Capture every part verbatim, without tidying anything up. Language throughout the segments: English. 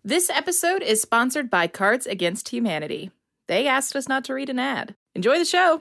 This episode is sponsored by Cards Against Humanity. They asked us not to read an ad. Enjoy the show!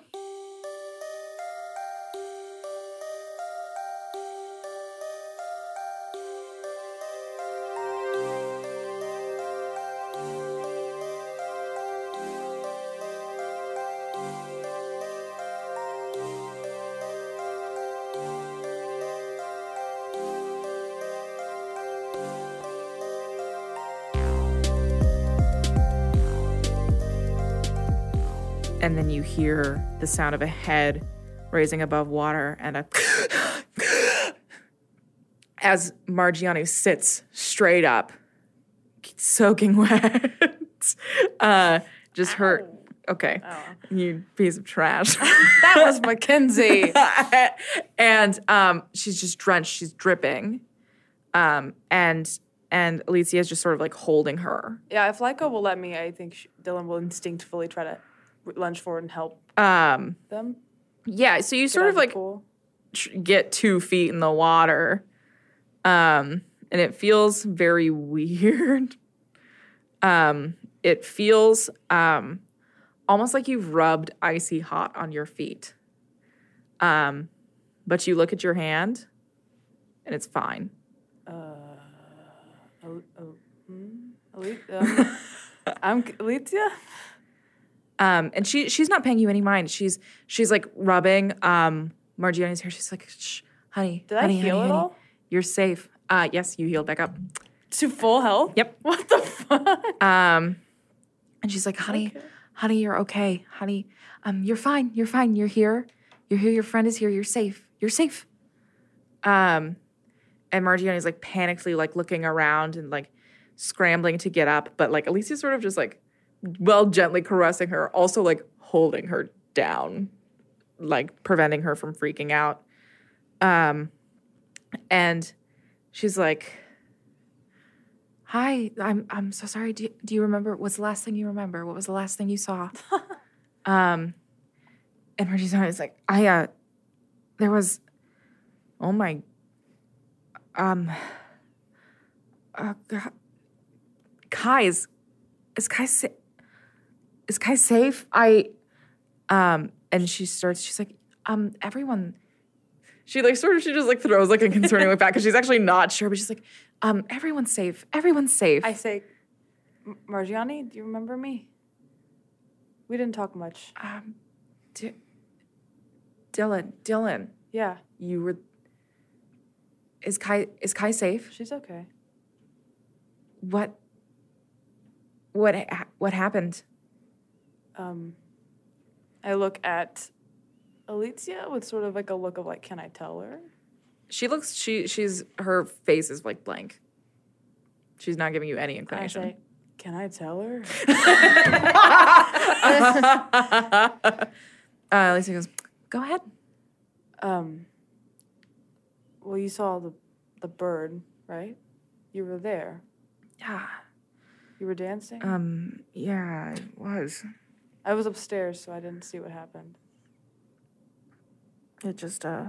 And then you hear the sound of a head raising above water and a as Margiani sits straight up, soaking wet. uh, just Ow. her. Okay, Oh. you piece of trash. That was Mackenzie. And um, she's just drenched. She's dripping. Um, and and Alicia is just sort of like holding her. Yeah, if Lyco will let me, I think sh- Dylan will instinctively try to lunge forward and help Um, them. yeah, so you Get sort out of like pool. tr- get two feet in the water. Um, and it feels very weird. Um, it feels um, almost like you've rubbed icy hot on your feet. Um, but you look at your hand, and it's fine. Uh, oh, oh, hmm? Ali- um, I'm Alicia. Um, and she she's not paying you any mind. She's she's like rubbing um, Margiani's hair. She's like, shh, honey, Did honey, I heal honey, at honey. all? You're safe. Uh, yes, you healed back up. To full health? Yep. What the fuck? Um, and she's like, honey, Okay. honey, you're okay. Honey, um, you're fine. You're fine. You're here. You're here. Your friend is here. You're safe. You're safe. Um, and Margiani's like panically like looking around and like scrambling to get up. But like Alicia's sort of just like, well, gently caressing her, also like holding her down, like preventing her from freaking out. Um, and she's like, hi, I'm I'm so sorry. Do you, do you remember? What's the last thing you remember? What was the last thing you saw? um, and Margiani's like, I, uh, there was, oh my, um, uh, God. Kai, is, is Kai sa- is Kai safe? I, um, and she starts, she's like, um, everyone, she like sort of, she just like throws like a concerning look back because she's actually not sure, but she's like, um, everyone's safe. Everyone's safe. I say, "M- Margiani, do you remember me? We didn't talk much. um, D- Dylan, Dylan, Yeah, you were, is Kai, is Kai safe? she's okay. What, what, ha- what happened? Um, I look at Alicia with sort of like a look of like, can I tell her? She looks, she, she's, her face is like blank. She's not giving you any I inclination. say, can I tell her? uh, Lisa goes, go ahead. Um, well, you saw the the bird, right? You were there. Yeah. You were dancing. Um, yeah, it was. I was upstairs, so I didn't see what happened. It just, uh,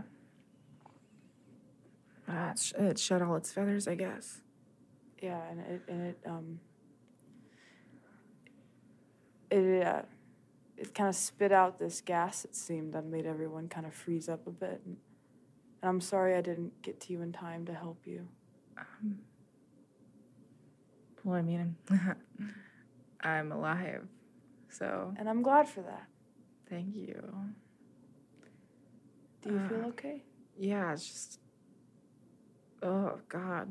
uh it, sh- it shed all its feathers, I guess. Yeah, and it and it um. It uh, it kind of spit out this gas. It seemed that made everyone kind of freeze up a bit. And, and I'm sorry I didn't get to you in time to help you. Um, well, I mean, I'm alive, so And I'm glad for that. thank you. Do you Uh, feel okay? Yeah, it's just, oh, God.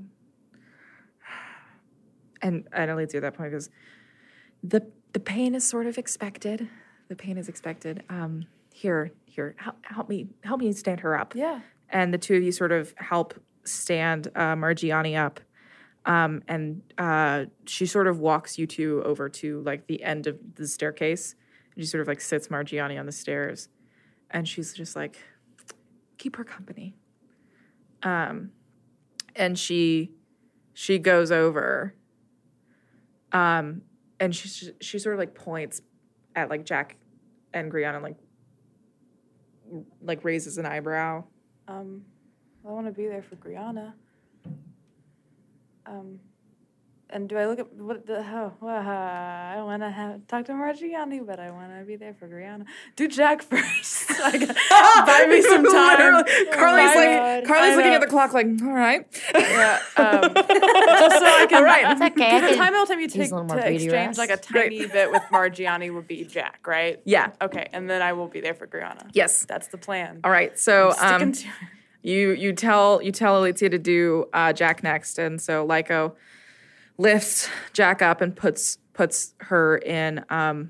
And and Alicia at that point goes, the the pain is sort of expected. The pain is expected. Um, here, here, help, help me, help me stand her up. Yeah. And the two of you sort of help stand uh, Margiani up. Um, and uh, she sort of walks you two over to like the end of the staircase. And she sort of like sits Margiani on the stairs. And she's just like, keep her company. Um, and she she goes over. Um, and she she sort of like points at like Jack and Griana, like like raises an eyebrow. Um, I want to be there for Griana. Um, And do I look at what the hell? Uh, I want to have talk to Margiani, but I want to be there for Brianna. Do Jack first. Like, buy me some time. Literally, Carly's Buy like, me- Carly's I looking know. at the clock, like, all right. Yeah, um, just so I can. All right. It's okay. I Because the can time all time you use take a little more to beauty exchange like a rest. Great. tiny bit with Margiani would be Jack, right? Yeah. Okay, and then I will be there for Brianna. Yes. That's the plan. All right. So, Sticking um, to it. you you tell you tell Alicia to do uh, Jack next, and so Lyco lifts Jack up and puts puts her in um,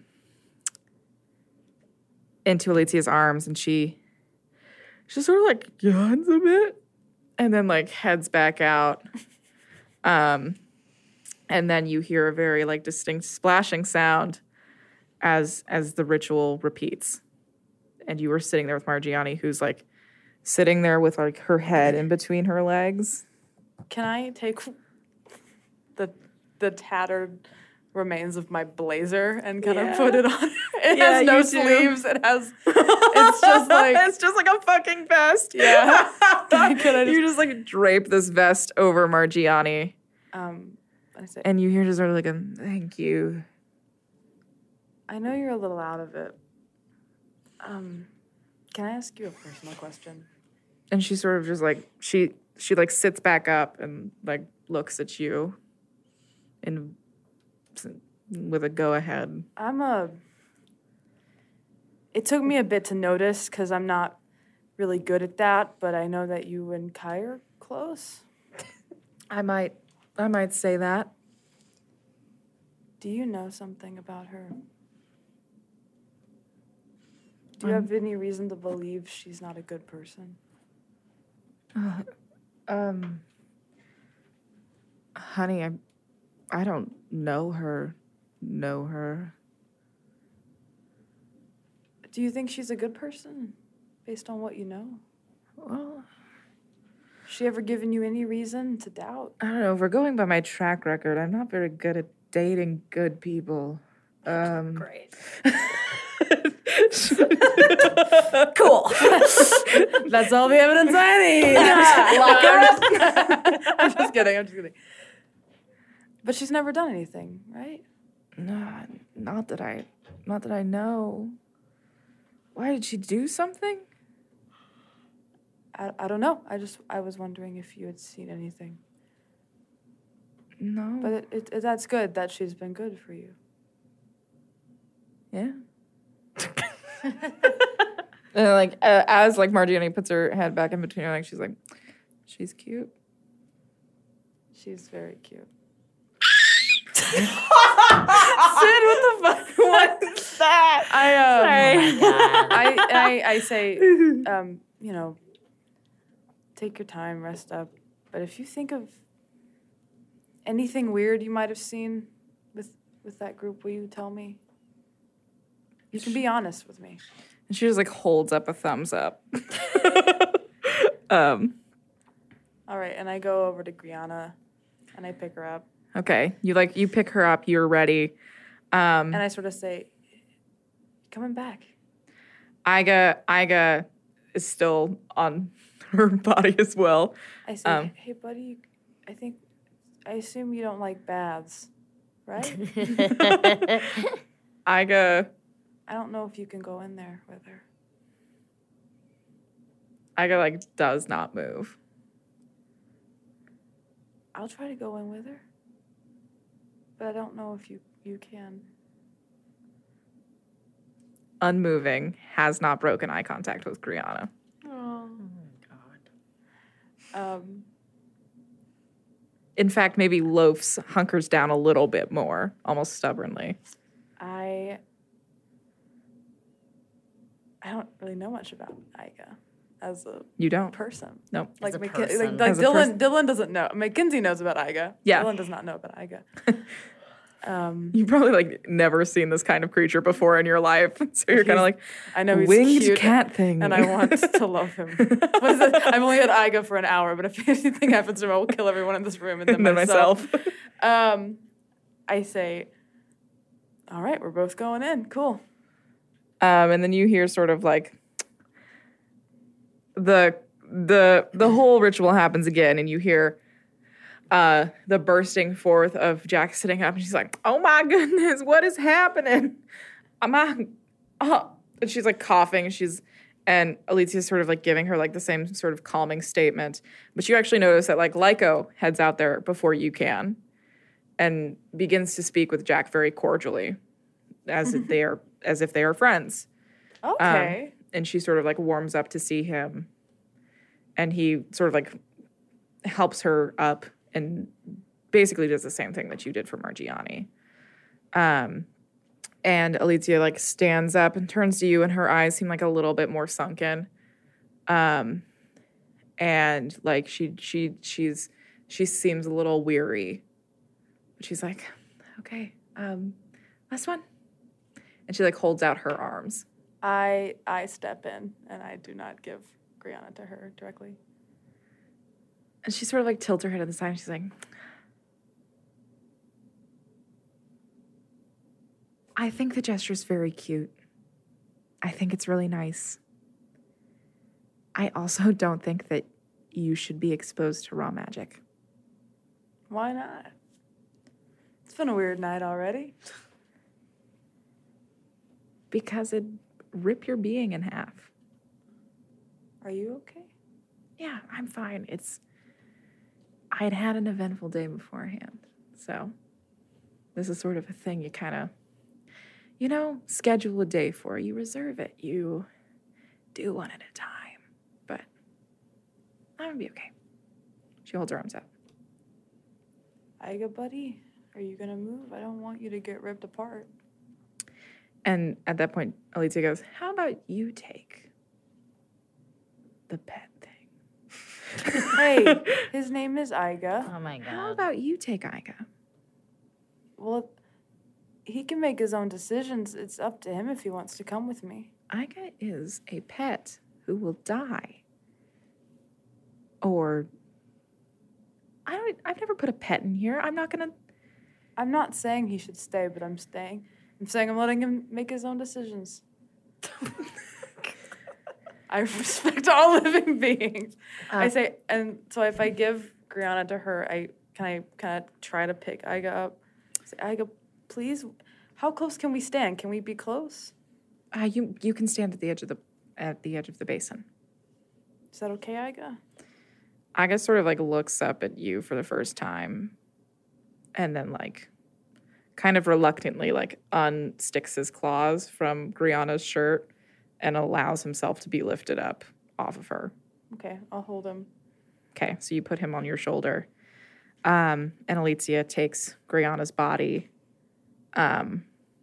into Alicia's arms, and she she sort of like yawns a bit, and then like heads back out. Um, and then you hear a very like distinct splashing sound as as the ritual repeats, and you were sitting there with Margiani, who's like sitting there with like her head in between her legs. Can I take the the tattered remains of my blazer and kind Yeah. of put it on? It Yeah, has no you do. sleeves. It has. It's just like. it's just like a fucking vest. Yeah. Can I just- you just like drape this vest over Margiani, Um, I say. and you hear just sort of like a thank you. I know you're a little out of it. Um, can I ask you a personal question? And she sort of just like she she like sits back up and like looks at you, and with a go ahead. I'm a. It took me a bit to notice because I'm not really good at that, but I know that you and Kai are close. I might I might say that. Do you know something about her? Do you Um, have any reason to believe she's not a good person? Um, honey, I I don't know her. Know her. Do you think she's a good person based on what you know? Well, Has she ever given you any reason to doubt? I don't know. If we're going by my track record, I'm not very good at dating good people. Um, Great. Cool. That's all the evidence I need. I'm just kidding. I'm just kidding. But she's never done anything, right? No, not that I, not that I know. Why did she do something? I, I don't know. I just I was wondering if you had seen anything. No. But it, it, it, that's good that she's been good for you. Yeah. And like uh, as like Margiani puts her head back in between her legs, she's like, she's cute. She's very cute. Sid, what the fuck? What's that? I um, Oh my God. I, I I say um, you know, take your time, rest up. But if you think of anything weird you might have seen with with that group, will you tell me? You can be honest with me. And she just like holds up a thumbs up. um, All right, and I go over to Griana, and I pick her up, okay. You like you pick her up, you're ready. Um and I sort of say, "Coming back." Iga Iga is still on her body as well. I say, Um, "Hey, buddy, I think, I assume you don't like baths, right? Iga I don't know if you can go in there with her." Iga like does not move. I'll try to go in with her, but I don't know if you you can. Unmoving, has not broken eye contact with Griana. Oh. Um. In fact, maybe Loafs hunkers down a little bit more, almost stubbornly. I I don't really know much about Iga as a You don't? person. Nope. Like, a Mc- person. like, like As a Dylan, person. Dylan doesn't know. Mackenzie knows about Iga. Yeah. Dylan does not know about Iga. um, You've probably like never seen this kind of creature before in your life. So you're kind of like, I know he's winged cute, cat thing. and I want to love him. What is it? I've only had Iga for an hour, but if anything happens to him, I will kill everyone in this room and then, and then myself. myself. Um, I say, all right, we're both going in. Cool. Um, and then you hear sort of like the the the whole ritual happens again, and you hear uh, the bursting forth of Jack sitting up, and she's like, "Oh my goodness, what is happening? Am I?" Oh. And she's like coughing. She's and Alicia's sort of like giving her like the same sort of calming statement. But you actually notice that like Lyco heads out there before you can, and begins to speak with Jack very cordially, as if they are as if they are friends. Okay. Um, and she sort of like warms up to see him, and he sort of like helps her up and basically does the same thing that you did for Margiani. Um, and Alicia like stands up and turns to you, and her eyes seem like a little bit more sunken. Um, and like she she she's she seems a little weary. She's like, okay, um, last one. And she like holds out her arms. I I step in and I do not give Griana to her directly. And she sort of like tilts her head to the side and she's like, I think the gesture's very cute. I think it's really nice. I also don't think that you should be exposed to raw magic. Why not? It's been a weird night already. Because it'd rip your being in half. Are you okay? Yeah, I'm fine. It's, I'd had an eventful day beforehand. So this is sort of a thing you kind of, you know, schedule a day for. You reserve it. You do one at a time. But I'm gonna be okay. She holds her arms out. Aiga, buddy, are you gonna move? I don't want you to get ripped apart. And at that point, Alicia goes, how about you take the pet thing? Hey, his name is Aiga. Oh my god. How about you take Aiga? Well, he can make his own decisions. It's up to him if he wants to come with me. Aiga is a pet who will die. Or, I don't, I've never put a pet in here. I'm not gonna. I'm not saying he should stay, but I'm staying. I'm saying I'm letting him make his own decisions. I respect all living beings. Uh, I say, and so if I give Griana to her, I can I kind of try to pick Aiga up. Say, Aiga, please, how close can we stand? Can we be close? Uh, you you can stand at the edge of the at the edge of the basin. Is that okay, Aiga? Aiga sort of like looks up at you for the first time, and then like, kind of reluctantly like unsticks his claws from Griana's shirt, and allows himself to be lifted up off of her. Okay, I'll hold him. Okay, so you put him on your shoulder, um, and Alicia takes Griana's body, um,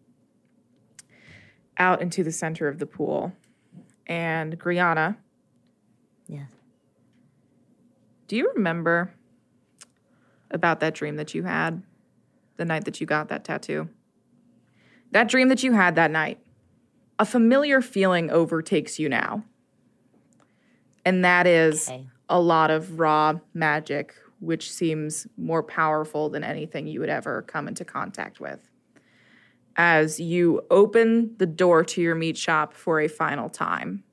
out into the center of the pool, and Griana. Yes. Do you remember about that dream that you had the night that you got that tattoo? That dream that you had that night. A familiar feeling overtakes you now. And that is Okay. a lot of raw magic, which seems more powerful than anything you would ever come into contact with. As you open the door to your meat shop for a final time,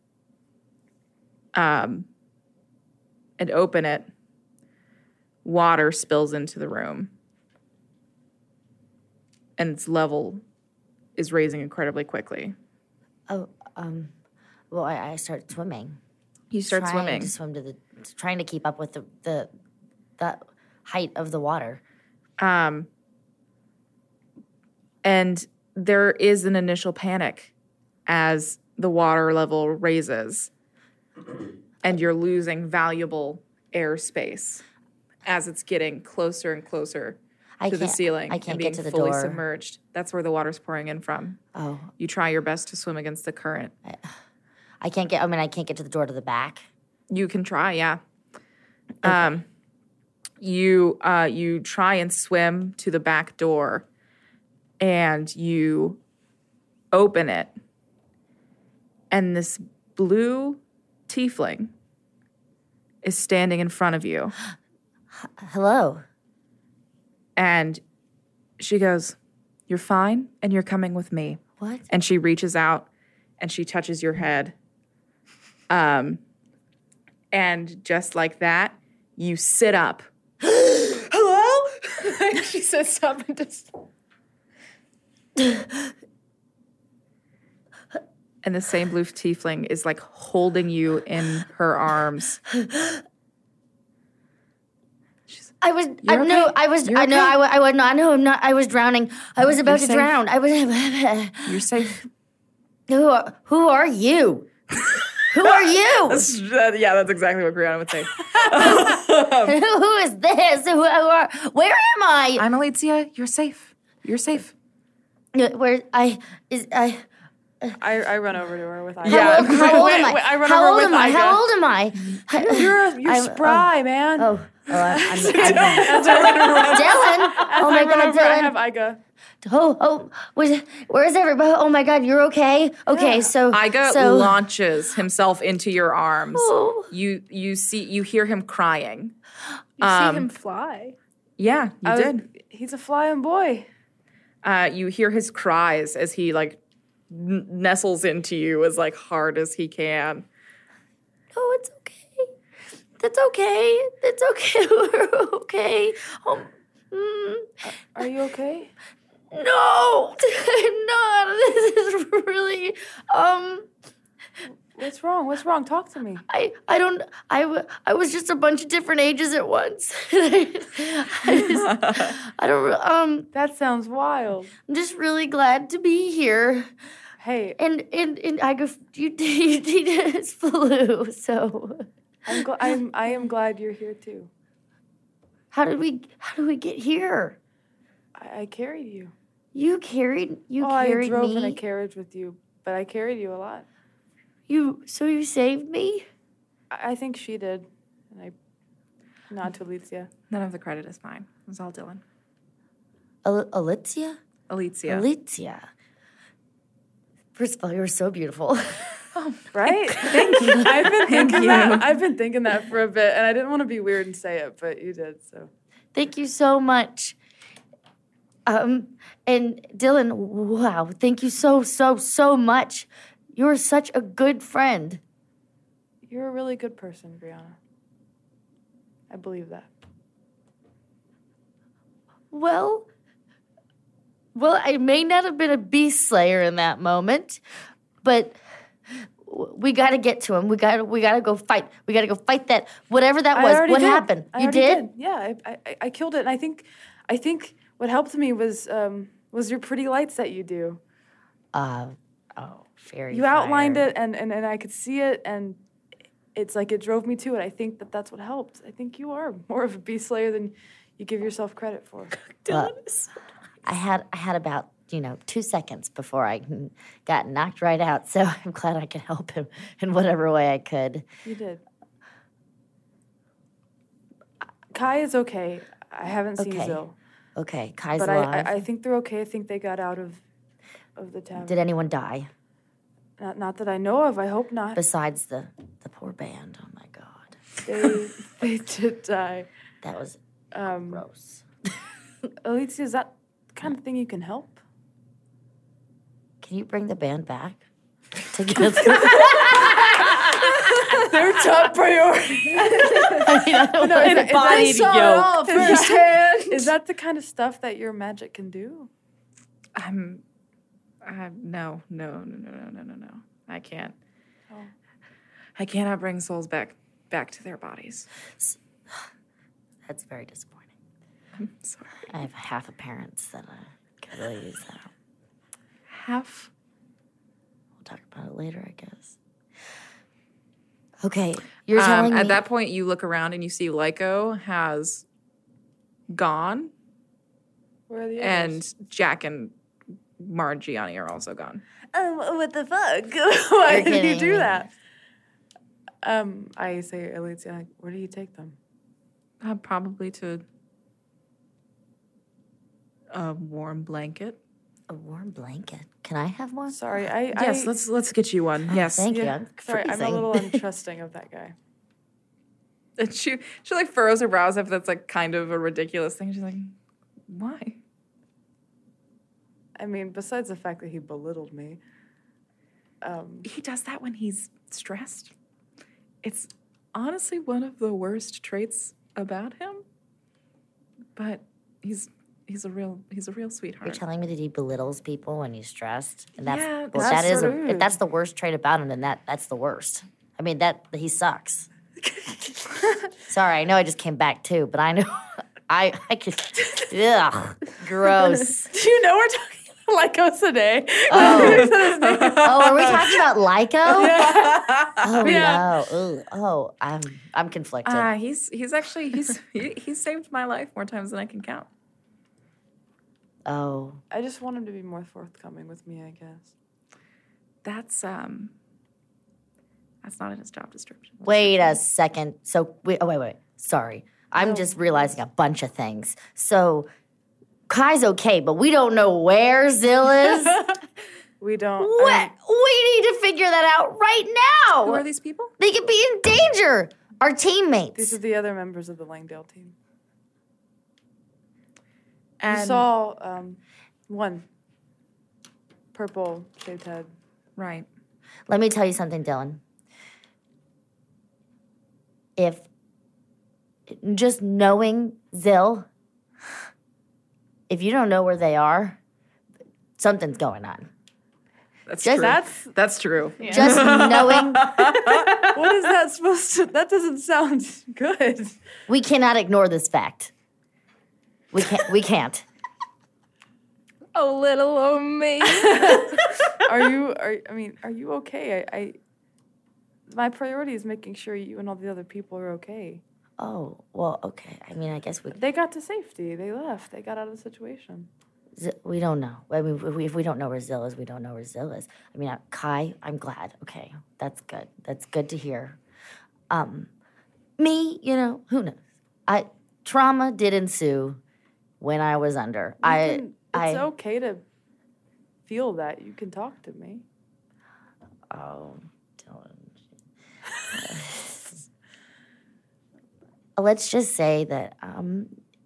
um, and open it, water spills into the room. And its level is raising incredibly quickly. Oh, um, well, I, I start swimming. You start trying swimming. To swim to the, trying to keep up with the the, the height of the water. Um, and there is an initial panic as the water level raises, and you're losing valuable airspace as it's getting closer and closer I to the can't- ceiling I can't and being get to the fully door. submerged. That's where the water's pouring in from. Oh, You try your best to swim against the current. I can't get. I mean, I can't get to the door to the back. You can try, yeah. Um, you uh, you try and swim to the back door, and you open it, and this blue tiefling is standing in front of you, Hello. and she goes, "You're fine, and you're coming with me." What? And she reaches out, and she touches your head. Um, and just like that, you sit up. Hello. sits up and just. And the same blue tiefling is like holding you in her arms. I was. I You're no. okay? I was. You're I know. okay? I, wa- I was not. No, I'm not. I was drowning. I was about You're to safe. drown. I was. You're safe. Who are, who are you? Who are you? That's, uh, yeah, that's exactly what Brianna would say. Who is this? Who, who are, where am I? I'm Alicia. You're safe. You're safe. Uh, Where I is I? I, I run over to her with Iga. Yeah. How, old- how old Wait, am I? wait, I run how over old with am I? Iga. How old am I? You're you're I'm- spry, man. Oh, oh, I- I'm, I'm, As I run around, Dylan. as Oh I my run God, over, I Dylan. have Iga. Oh, oh, was, where's everybody? Oh my God, you're okay? Okay, Yeah. so Iga so, launches himself into your arms. Oh. You you see you hear him crying. You Um, see him fly. Yeah, you I was- did. He's a flying boy. Uh, you hear his cries as he like n- nestles into you as like hard as he can. Oh, it's okay. That's okay. It's okay. We're okay. Oh, mm, Are you okay? no, I'm not. This is really um. What's wrong? What's wrong? Talk to me. I, I don't I, w- I was just a bunch of different ages at once. I, just, I don't re- um That sounds wild. I'm just really glad to be here. Hey, And and, and I go you you did his flu, so I'm gl- I'm I am glad you're here too. how did we how did we get here? I, I carried you. You carried you oh, I carried drove me. in a carriage with you, but I carried you a lot. You so you saved me? I, I think she did. And I nod to Alicia. None of the credit is mine. It was all Dylan. Al- Alicia? Alicia. Alicia. First of all, you're so beautiful. Right? Thank you. I've been thinking you. that. I've been thinking that for a bit, and I didn't want to be weird and say it, but you did. So Thank you so much. Um, and Dylan, wow, thank you so, so, so much. You're such a good friend. you're a really good person, Brianna. I believe that. Well, well, I may not have been a beast slayer in that moment, but w- we got to get to him. We got to, we got to go fight. We got to go fight that whatever that I was. already What did. happened? I You already did? Yeah, I, I I killed it, and I think I think what helped me was um was your pretty lights that you do. Uh, oh, fairy. You outlined fire. it, and, and and I could see it, and it's like it drove me to it. I think that that's what helped. I think you are more of a beast slayer than you give yourself credit for. Well, I had I had about you know two seconds before I got knocked right out. So I'm glad I could help him in whatever way I could. You did. Kai is okay. I haven't seen Okay. Zill, Okay, Kai's but I, alive. I I think they're okay. I think they got out of of the tavern. Did anyone die Not not that I know of. I hope not. besides the the poor band? Oh my god, They they did die. that was Um, gross. Alicia, is that the kind of thing you can help? Can you bring the band back together? Their top priority. I mean, I don't No, know. is, that- is that- I saw it all firsthand. Is that the kind of stuff that your magic can do? I'm. I no no no no no no no no. I can't. Oh. I cannot bring souls back back to their bodies. That's very disappointing. I'm sorry. I have half a parents that I could really use that. Half. We'll talk about it later, I guess. Okay, you're Um, telling at me that point, you look around and you see Lyco has gone, Where are the and others? Jack and Margiani are also gone. Um, what the fuck? Why You're did you kidding do me. that? Um, I say, Alicia, like, where do you take them? Uh, probably to a warm blanket. a warm blanket. Can I have one? Sorry, I. Yes, I, let's let's get you one. Yes. Thank you. yeah, I'm sorry, I'm a freezing. little untrusting of that guy. And she she like furrows her brows if that's like kind of a ridiculous thing. She's like, why? I mean, besides the fact that he belittled me. Um, He does that when he's stressed. It's honestly one of the worst traits about him. But he's he's a real he's a real You're sweetheart. telling me that he belittles people when he's stressed, and that's Yeah, well, that's that is a, rude. if that's the worst trait about him, then that that's the worst. I mean, that he sucks. Sorry, I know I just came back too, but I know I I could. Ugh, gross. Do you know we're talking about Lyco today? Oh. Oh, are we talking about Lyco? Oh Yeah. no. Ooh, oh, I'm I'm conflicted. Uh, he's he's actually he's he, he's saved my life more times than I can count. oh, I just want him to be more forthcoming with me, I guess. That's um that's not in his job description. wait a second. So wait, oh wait, wait. Sorry, I'm No. just realizing a bunch of things. So Kai's okay, but we don't know where Zill is. We don't. I What? We need to figure that out right now. Who are these people? They could be in danger. Our mean, teammates. these are the other members of the Langdale team. And You saw um, one purple shaved head. right. Let me tell you something, Dylan. If just knowing Zill, if you don't know where they are, something's going on. That's Just- true. That's That's true. Just knowing, what is that supposed to? That doesn't sound good. we cannot ignore this fact. We can't. We can't. Oh, little old me. Are you? Are I mean, are you okay? I, I. My priority is making sure you and all the other people are okay. Oh well, okay. I mean, I guess we They got to safety. They left. They got out of the situation. Z- we don't know. I mean, if we, if we don't know where Zill is, we don't know where Zill is. I mean, uh, Kai, I'm glad. Okay, that's good. That's good to hear. Um, me, you know, who knows? I trauma did ensue when I was under. You I, can- it's I. okay to feel that. You can talk to me. Oh, Dylan. Let's just say that. Um,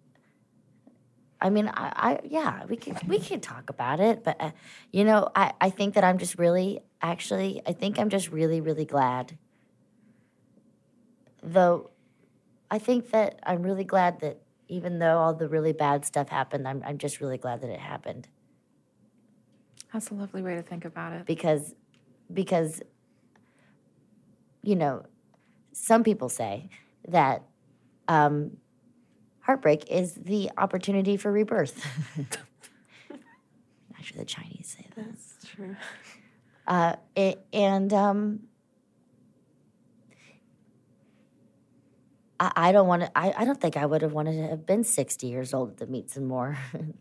I mean, I, I yeah, we can we can talk about it, but uh, you know, I, I think that I'm just really, actually, I think I'm just really, really glad. Though, I think that I'm really glad that even though all the really bad stuff happened, I'm I'm just really glad that it happened That's a lovely way to think about it. because, because, you know, some people say that. Um, Heartbreak is the opportunity for rebirth. Actually, the Chinese say that. That's true. Uh, it, and um, I, I don't want to. I, I don't think I would have wanted to have been sixty years old to meet some more.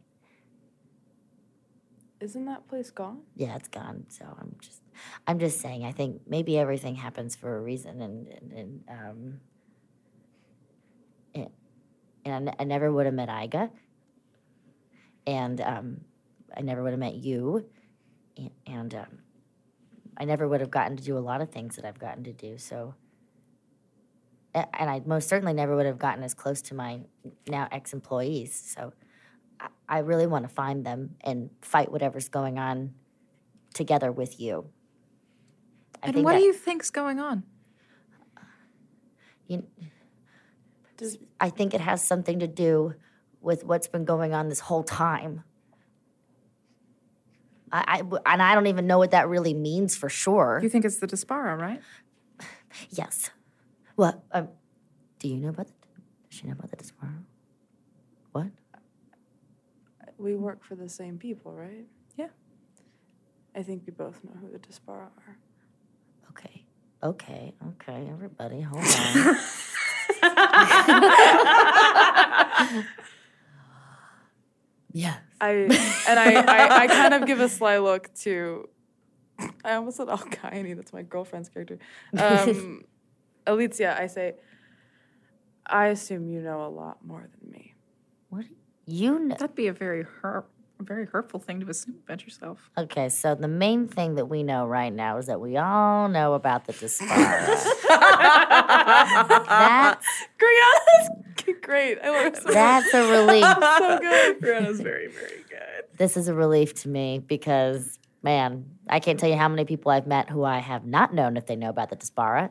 Isn't that place gone? Yeah, it's gone. So I'm just, I'm just saying. I think maybe everything happens for a reason, and and, and um, it, and I, ne- I never would have met Iga, and um, I never would have met you, and, and um, I never would have gotten to do a lot of things that I've gotten to do. So, a- and I most certainly never would have gotten as close to my now ex-employees. So, I, I really want to find them and fight whatever's going on together with you. I And think what that, do you think's going on? you Does I think it has something to do with what's been going on this whole time. I, I w- and I don't even know what that really means for sure. You think it's the Dispara, right? Yes. What? Um, do you know about the? Does she know about the Dispara? What? we work for the same people, right? Yeah. I think we both know who the Dispara are. Okay. Okay. Okay. Everybody, hold on. Yes. I and I, I, I kind of give a sly look to. I almost said Alkaini. That's my girlfriend's character. Um, Alicia, I say. I assume you know a lot more than me. What? You know? That'd be a very hurt, a very hurtful thing to assume about yourself. Okay, so the main thing that we know right now is that we all know about the Dispara. That's Brianna's great. I love her so much. that's a relief. So good. Brianna's very, very good. This is a relief to me because, man, I can't tell you how many people I've met who I have not known if they know about the Dispara.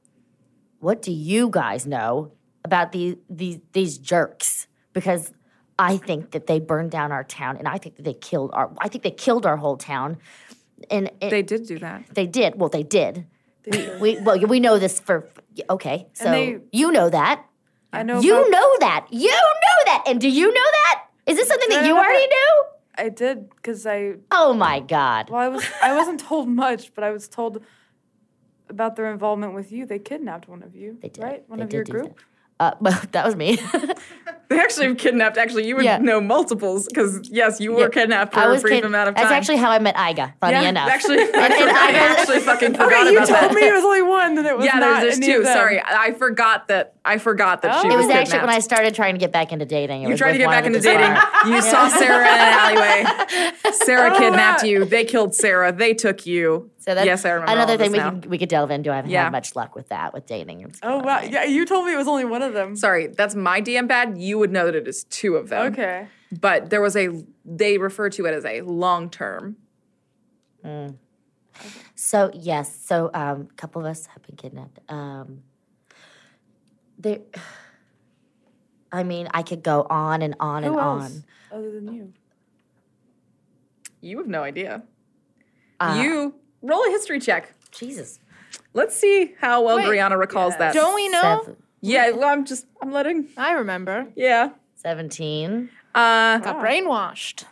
What do you guys know about these these these jerks? Because I think that they burned down our town, and I think that they killed our. I think they killed our whole town, and it, They did do that. they did. Well, they did. They did. We well, we know this for okay. So they- you know that. I know. You about- know that. You know that. And do you know that? Is this something Did that I you know already that? knew? I did because I Oh my God. well I was I wasn't told much, but I was told about their involvement with you. They kidnapped one of you. They did. Right, one They of did your do group. that. Uh, well, that was me. They actually have kidnapped. Actually, you would Yeah. know multiples because yes, you were Yeah. kidnapped for I a was brief kid- amount of time. That's actually how I met Iga. Funny yeah, enough. Actually, I, And- and forgot, I Iga- actually fucking forgot Okay, about you that. told me it was only one, and it was yeah, not there's, there's any of two. them. Sorry, I forgot that. I forgot that she Oh. It was was actually kidnapped. when I started trying to get back into dating. It You was tried to with get one back of into the dating. Disbar. You saw Sarah in an alleyway. Sarah Oh, kidnapped wow. you. They killed Sarah. They took you. So that's yes, I remember. another all thing this we now. could we could delve into. I haven't Yeah. had much luck with that with dating. It's Oh kinda wow! like- Yeah, you told me it was only one of them. Sorry, that's my D M bad. You would know that it is two of them. Okay. But there was a. They refer to it as a long term. So yes, so um, a couple of us have been kidnapped. Um, there, I mean, I could go on and on Who and else on. other than you? You have no idea. Uh, you roll a history check. Jesus, Let's see how well Wait, Brianna recalls that. Don't we know? Seven, Yeah, well, I'm just. I'm letting. I remember. Yeah. seventeen. Uh. Got brainwashed.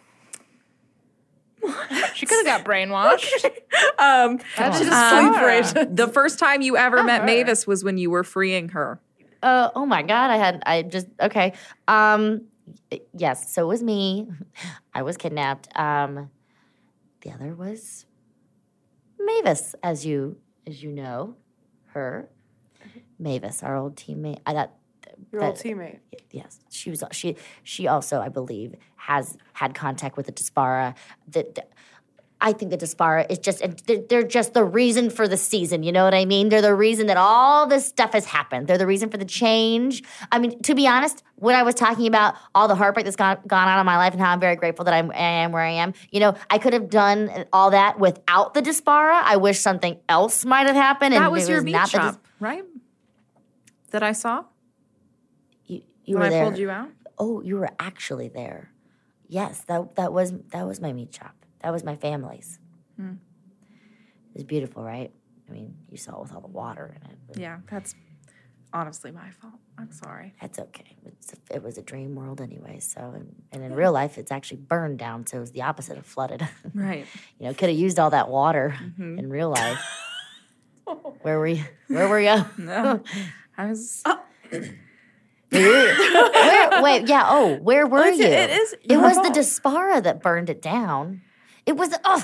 She could have got brainwashed. Um. That's just um, Sarah. the first time you ever met her. Mavis was when you were freeing her. Uh, oh my God, I had I just okay. Um, yes, so it was me. I was kidnapped. Um, the other was Mavis, as you as you know, her Mavis, our old teammate. I that Your old that- teammate. Yes, she was. She she also, I believe, has had contact with the Dispara. That I think the Dispara is just they're, they're just the reason for the season. You know what I mean? They're the reason that all this stuff has happened. They're the reason for the change. I mean, to be honest, when I was talking about all the heartbreak that's gone gone on in my life and how I'm very grateful that I'm, I am where I am, you know, I could have done all that without the Dispara. I wish something else might have happened. And That was it your was beat not the shop, Dis- right? That I saw you, you when were I there. pulled you out. Oh, you were actually there. Yes, that that was that was my meat shop. That was my family's. Hmm. It was beautiful, right? I mean, you saw it with all the water in it. but Yeah, that's honestly my fault. I'm sorry. That's okay. It's a, it was a dream world anyway. So, and, and in real life, it's actually burned down. So it was the opposite of flooded. Right. you know, could have used all that water Mm-hmm. in real life. Where were you? Where were you? No, I was. where, wait, yeah. Oh, where were it's- you? it is It your was the fault. Dispara that burned it down. It was. Oh,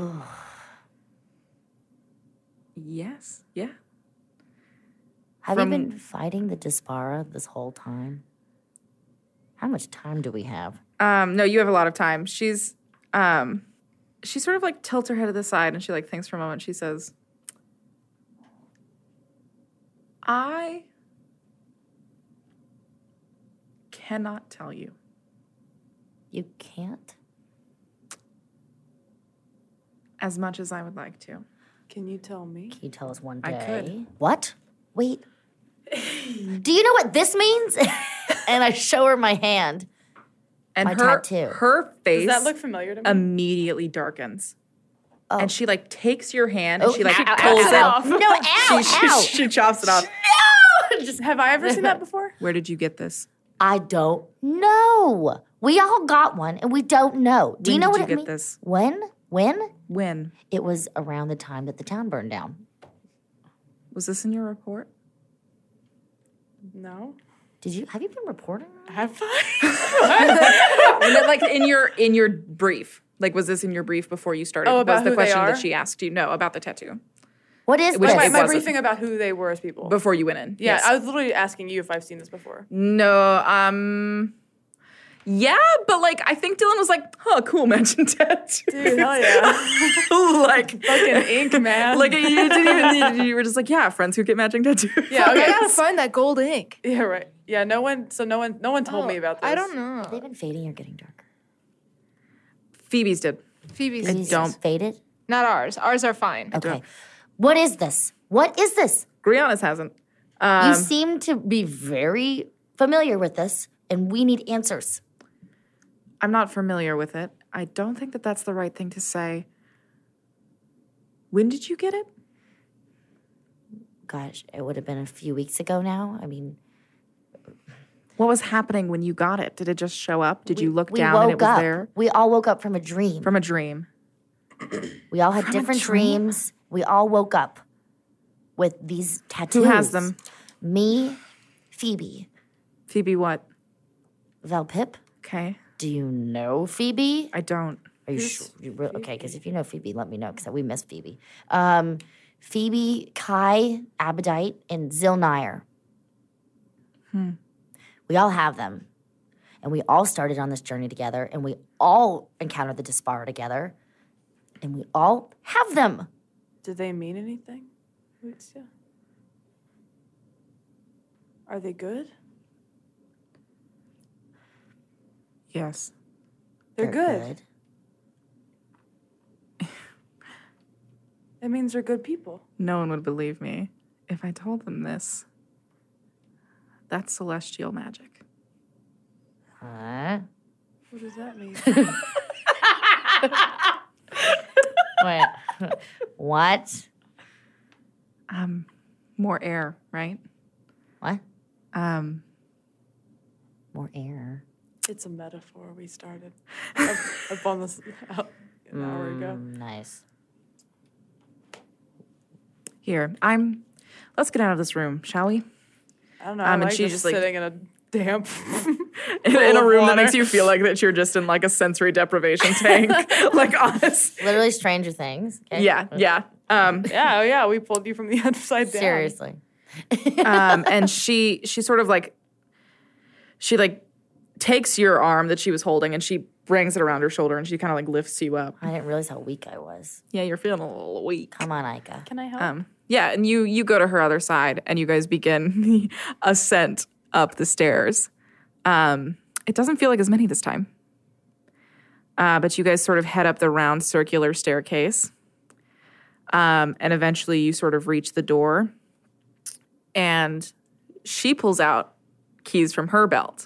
Yes. Yeah. have From- you been fighting the Dispara this whole time? How much time do we have? Um. No, you have a lot of time. She's. Um. She sort of like tilts her head to the side and she like thinks for a moment. She says, "I cannot tell you." You can't. As much as I would like to. Can you tell me? Can you tell us one I day? could. What? Wait. Do you know what this means? and I show her my hand. And My her tattoo. her face Does that look familiar to me? immediately darkens. Oh. And she like takes your hand and Oh, she like ow, ow, pulls ow, it ow. off. No, ow, she, ow. she, she chops it off. Just Have I ever seen that before? Where did you get this? I don't know. We all got one, and we don't know. Do When you know did what you it get means? this? When? When? When? It was around the time that the town burned down. Was this in your report? No. Did you? Have you been reporting? on it? Have I? And then, like in your in your brief. Like was this in your brief before you started? Oh, about was the who they question are? that she asked you? No, about the tattoo. What is Which this? my, it my wasn't. briefing about who they were as people. Before you went in. yeah, Yes. I was literally asking you if I've seen this before. No, um yeah, but like I think Dylan was like, huh, cool mention tattoo. Dude, hell yeah. like Fucking ink, man. Like you didn't even need, you were just like, yeah, friends who get matching tattoos. Yeah, I okay. gotta find that gold ink. Yeah, right. Yeah, no one. So no one. No one told me about this. I don't Have they know. been fading or getting darker? Phoebe's did. Phoebe's These don't- faded. not ours. Ours are fine. Okay. What is this? What is this? Brianna's hasn't. Um, you seem to be very familiar with this, and we need answers. I'm not familiar with it. I don't think that that's the right thing to say. When did you get it? Gosh, it would have been a few weeks ago now. I mean, What was happening when you got it? Did it just show up? Did you look we down woke and it was up. there? We all woke up from a dream. From a dream. we all had from a different dream? dreams. We all woke up with these tattoos. Who has them? Me, Phoebe. Phoebe what? Val Pip. Okay. Do you know Phoebe? I don't. Are you sure? You re- okay, because if you know Phoebe, let me know, because we miss Phoebe. Um, Phoebe, Kai, Abadite, and Zilnire. Hmm. We all have them. And we all started on this journey together, and we all encountered the Despara together, and we all have them. Do they mean anything, Lucia? Are they good? Yes. They're, good. That means they're good people. No one would believe me if I told them this. That's celestial magic. Huh? What does that mean? Wait. What? Um, more air, right? What? Um, More air. It's a metaphor we started up, up on this out an hour ago. Mm, nice. here, I'm. Let's get out of this room, shall we? I don't know. Um, I and like she just just, like- sitting in a damp In, pool in a of room that water. makes you feel like that you're just in like a sensory deprivation tank, like honest. Literally Stranger Things. Okay? Yeah, yeah. Um, Yeah, oh yeah, we pulled you from the upside down. Seriously. um, and she she sort of like she like takes your arm that she was holding and she brings it around her shoulder and she kind of like lifts you up. I didn't realize how weak I was. Yeah, you're feeling a little weak. Come on, Ika. Can I help? Um, yeah, and you you go to her other side and you guys begin the ascent up the stairs. Um, it doesn't feel like as many this time. Uh, but you guys sort of head up the round circular staircase. Um, and eventually you sort of reach the door. And she pulls out keys from her belt.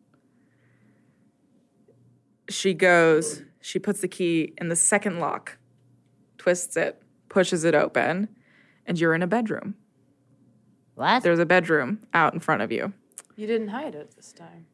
She goes, she puts the key in the second lock, twists it, pushes it open, and you're in a bedroom. What? There's a bedroom out in front of you. You didn't hide it this time.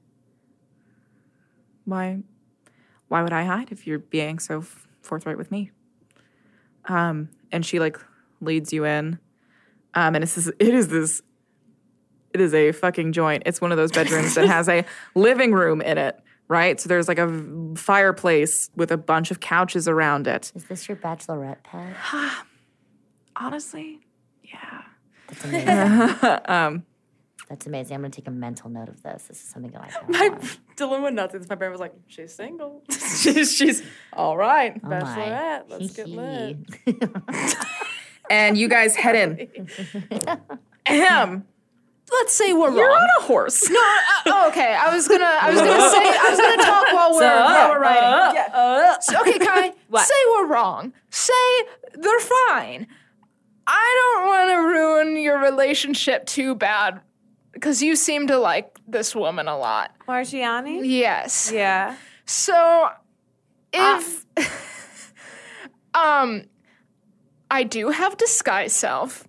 Why why would I hide if you're being so f- forthright with me? Um, and she like leads you in. Um, and it's this, it is this it is a fucking joint. It's one of those bedrooms that has a living room in it, right? So there's like a v- fireplace with a bunch of couches around it. Is this your bachelorette pad? Honestly, yeah. That's amazing. um, That's amazing. I'm going to take a mental note of this. This is something that I My want. Dylan went nuts. My brain was like, she's single. she's, she's all right. Oh my. Bachelorette, let's get lit. And you guys head in. Ahem. Let's say we're You're wrong. on a horse. No, uh, oh, okay. I was gonna, I was gonna say, I was gonna talk while we're, while we're riding. Yeah. So, okay, Kai. What? Say we're wrong. Say they're fine. I don't want to ruin your relationship too bad, because you seem to like this woman a lot. Margiani? Yes. Yeah. So, if um, I do have disguise self.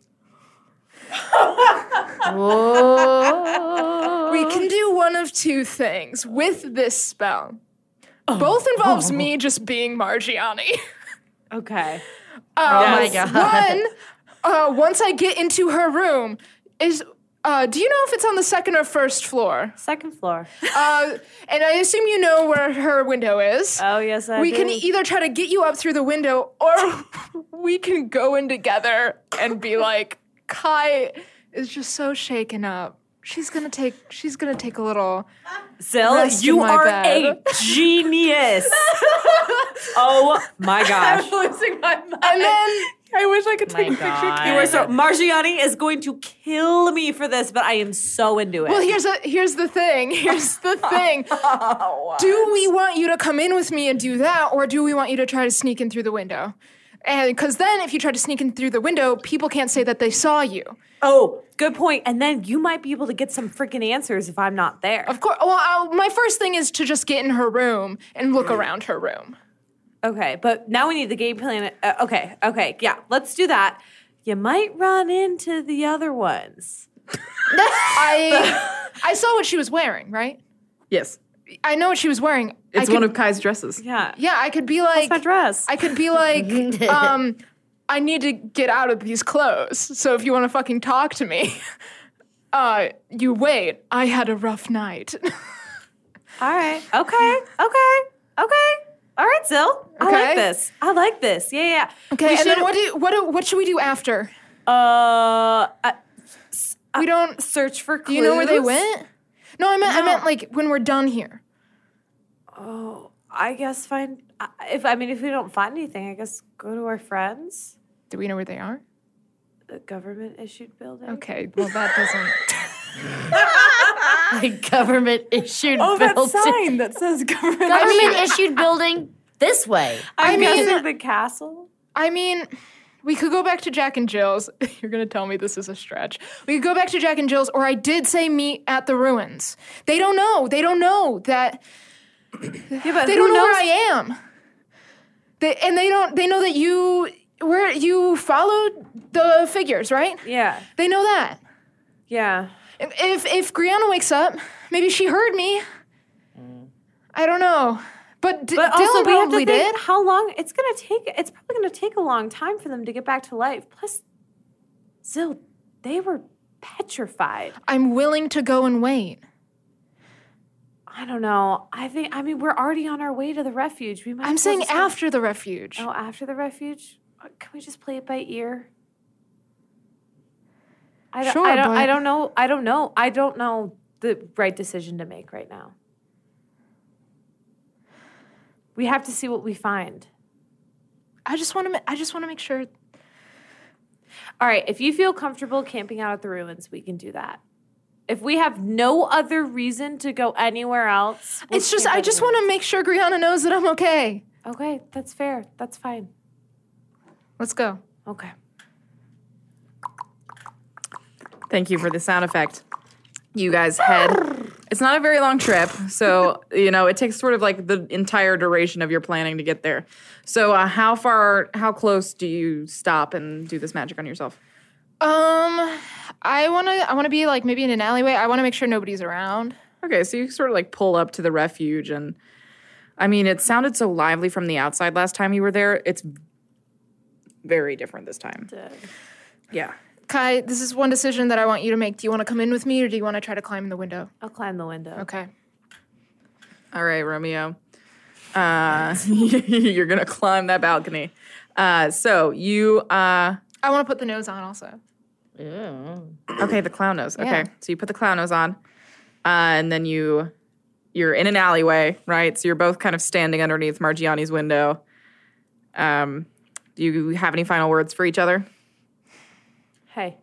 Whoa. We can do one of two things with this spell. Both involves me just being Margiani. Okay. Um, my God. One, uh, once I get into her room, is uh, do you know if it's on the second or first floor? Second floor. Uh, and I assume you know where her window is. Oh, yes, I we do. can either try to get you up through the window, or we can go in together and be like, Kai is just so shaken up. She's gonna take. She's gonna take a little. Sil, rest you in my are bed. a genius. Oh my gosh. losing my mind. And then I wish I could My take a picture. God. You are so Margiani is going to kill me for this, but I am so into it. Well, here's a here's the thing. Here's the thing. Do we want you to come in with me and do that, or do we want you to try to sneak in through the window? And because then if you try to sneak in through the window, people can't say that they saw you. Oh, good point. And then you might be able to get some freaking answers if I'm not there. Of course. Well, I'll, my first thing is to just get in her room and look around her room. Okay, but now we need the game plan. Uh, okay, okay, yeah, let's do that. You might run into the other ones. I I saw what she was wearing, right? Yes. I know what she was wearing. It's I one could, of Kai's dresses. Yeah. Yeah, I could be like. That's my dress. I could be like, um, I need to get out of these clothes. So if you want to fucking talk to me, uh, you wait. I had a rough night. All right. Okay. Okay. Okay. All right, Zill. I Okay. like this. I like this. Yeah, yeah. Okay, We and then should- what do what do, what should we do after? Uh, uh, We don't. search for clues. Do you know where they went? No, I meant I No. meant like when we're done here. Oh, I guess find I- if I mean if we don't find anything, I guess go to our friends. Do we know where they are? The government issued building. Okay, well that doesn't. Like government issued Oh, that building. sign that says government. Government issued building this way. I'm I mean- guessing the castle. I mean, we could go back to Jack and Jill's. You're gonna tell me this is a stretch. We could go back to Jack and Jill's, or I did say meet at the ruins. They don't know. They don't know that. Yeah, but They who don't know knows? where I am. They and they don't. They know that you where you followed the figures, right? Yeah, They know that. yeah. If if, if Brianna wakes up, maybe she heard me. I don't know, but, D- But Dylan also, we have probably to think did. how long it's gonna take. It's probably gonna take a long time for them to get back to life. Plus, Zill, they were petrified. I'm willing to go and wait. I don't know. I think. I mean, we're already on our way to the refuge. We might. I'm as well saying just go- after the refuge. Oh, after the refuge? Uh, Can we just play it by ear? I don't, Sure, I don't, I but- don't know. I don't know. I don't know the right decision to make right now. We have to see what we find. I just want to. I just want to make sure. All right, if you feel comfortable camping out at the ruins, we can do that. If we have no other reason to go anywhere else, we'll It's just. camp I at the just want to ruins. make sure Brianna knows that I'm okay. Okay, that's fair. That's fine. Let's go. Okay. Thank you for the sound effect. You guys head. It's not a very long trip, so you know it takes sort of like the entire duration of your planning to get there. So, uh, how far, how close do you stop and do this magic on yourself? Um, I want to. I want to be like maybe in an alleyway. I want to make sure nobody's around. Okay, so you sort of like pull up to the refuge, and I mean, it sounded so lively from the outside last time you were there. It's very different this time. Yeah. Kai, this is one decision that I want you to make. Do you want to come in with me, or do you want to try to climb in the window? I'll climb the window. Okay. All right, Romeo. Uh, you're gonna climb that balcony. Uh, so you. Uh, I want to put the nose on also. okay, the clown nose. Okay, Yeah. so you put the clown nose on, uh, and then you. You're in an alleyway, right? So you're both kind of standing underneath Margiani's window. Um, do you have any final words for each other? Hey,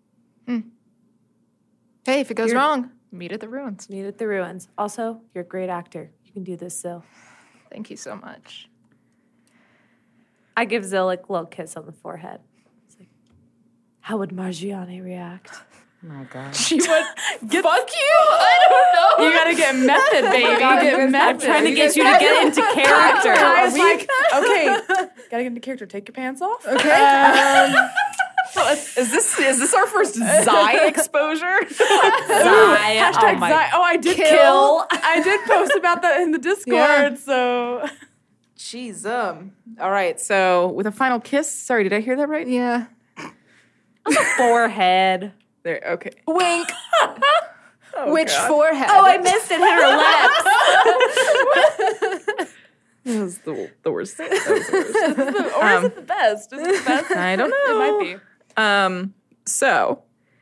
Hey, if it goes You're- wrong, meet at the ruins. meet at the ruins. Also, you're a great actor. You can do this, Zill. Thank you so much. I give Zill a little kiss on the forehead. It's like, how would Margiani react? Oh my God. She went, fuck you? I don't know. You gotta get method, baby. God, get I'm method. trying to get you to get into character. Kai's like, okay, gotta get into character. Take your pants off. Okay. Is this is this our first Zai exposure? Zai. Hashtag Oh my- Zai. Oh, I did Kill. I did post about that in the Discord. Yeah. So Jeez, um. All right, so with a final kiss. Sorry, did I hear that right? Yeah. Forehead. There. Okay. Wink. Which God. forehead? Oh, I missed it. Hit her lips. That was the, the worst. That was the worst. or Um, is it the best? Is it the best? I don't know. It might be. Um. So,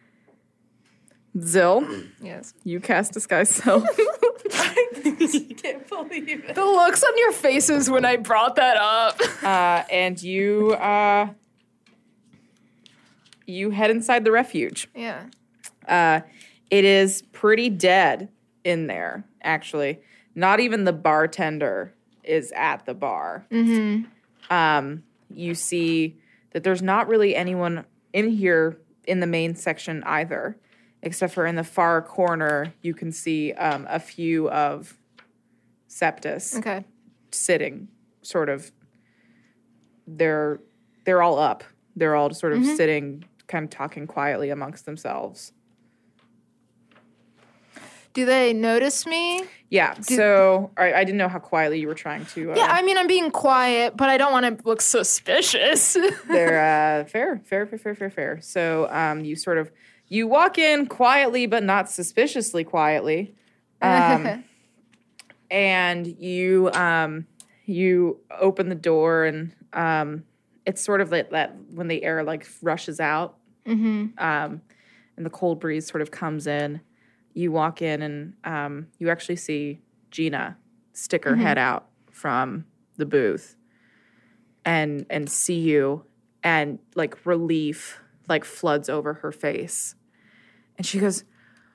Zill, Yes. you cast Disguise Self. Can't believe it. The looks on your faces when I brought that up. uh, and you uh, you head inside the refuge. Yeah. Uh, it is pretty dead in there, actually. Not even the bartender is at the bar. Mm-hmm. Um, you see that there's not really anyone in here in the main section either, except for in the far corner, you can see um, a few of Septus Okay. sitting, sort of. They're they're all up. They're all sort of Mm-hmm. sitting, kind of talking quietly amongst themselves. Do they notice me? Yeah. so I, I didn't know how quietly you were trying to. Uh, Yeah, I mean, I'm being quiet, but I don't want to look suspicious. They're uh, fair, fair, fair, fair, fair, fair. So um, you sort of you walk in quietly, but not suspiciously quietly, um, and you um, you open the door, and um, it's sort of like that when the air like rushes out, mm-hmm. um, and the cold breeze sort of comes in. You walk in, and um, you actually see Gina stick her head out from the booth, and and see you, and like relief like floods over her face, and she goes,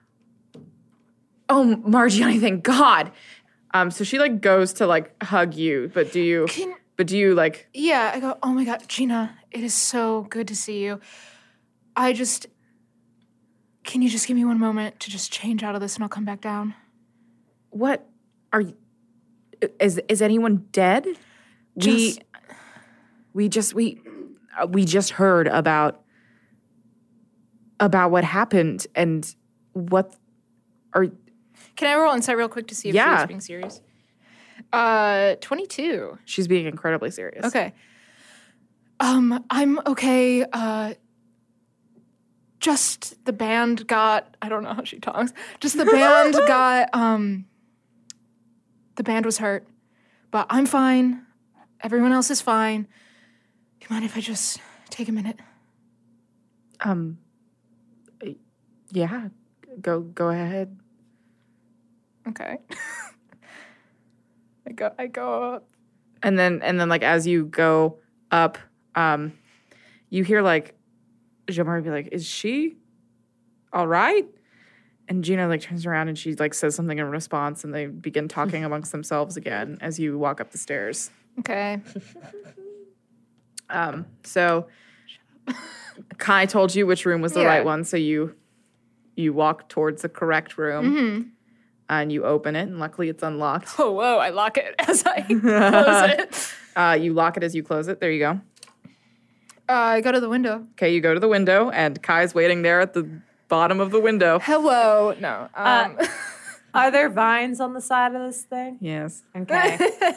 "Oh, Margiani, thank God!" Um, so she like goes to like hug you, but do you? Can- but do you like? Yeah, I go, oh my God, Gina, it is so good to see you. I just, can you just give me one moment to just change out of this and I'll come back down? What are you? Is is anyone dead? we Just- we just we uh, we just heard about about what happened and what are Can I roll insight real quick to see if Yeah. she's being serious? Uh, twenty-two. she's being incredibly serious. Okay. Um, I'm okay. Uh, just the band got, I don't know how she talks. Just the band got, um, the band was hurt, but I'm fine. Everyone else is fine. Do you mind if I just take a minute? Um. Yeah. Go go ahead. Okay. I go, I go up. And then and then like as you go up, um, you hear like Jean-Marie be like, "Is she all right?" And Gina like turns around and she like says something in response, and they begin talking amongst themselves again as you walk up the stairs. Okay. Um, so Kai told you which room was the Yeah. right one, so you you walk towards the correct room. Mm-hmm. And you open it, and luckily it's unlocked. Oh, whoa, I lock it as I close it. Uh, you lock it as you close it. There you go. Uh, I go to the window. Okay, you go to the window, and Kai's waiting there at the bottom of the window. Hello. No. Um, Uh, Are there vines on the side of this thing? Yes. Okay.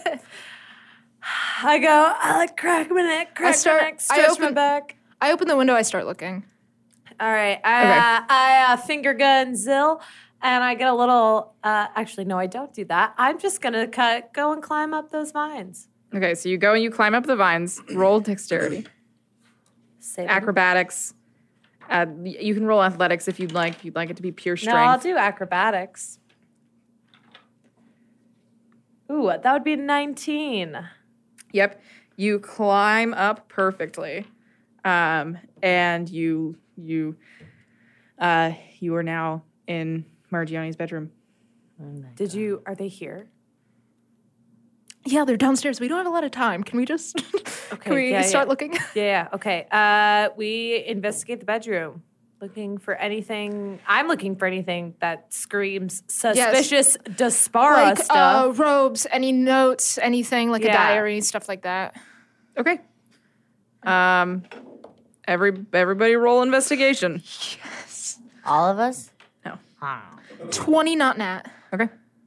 I go, I like crack my neck, crack start- my neck, I stretch my open- back. I open the window, I start looking. All right. I, Okay. uh, I uh, finger gun Zill, and I get a little, uh, actually, no, I don't do that. I'm just going to cut, go and climb up those vines. Okay, so you go and you climb up the vines. Roll dexterity, Save acrobatics. Uh, y- you can roll athletics if you'd like. If you'd like it to be pure No, I'll strength. do acrobatics. Ooh, that would be nineteen. Yep. You climb up perfectly, um, and you you uh, you are now in Margiani's bedroom. Did you, are they here? Yeah, they're downstairs. We don't have a lot of time. Can we just Okay, can we yeah, start yeah. looking? Yeah, yeah, okay. Uh, we investigate the bedroom, looking for anything. I'm looking for anything that screams suspicious Dispara like stuff. uh, robes, any notes, anything like a Yeah. diary, stuff like that. Okay. Um, every everybody roll investigation. All of us? No. Twenty, not nat. Okay.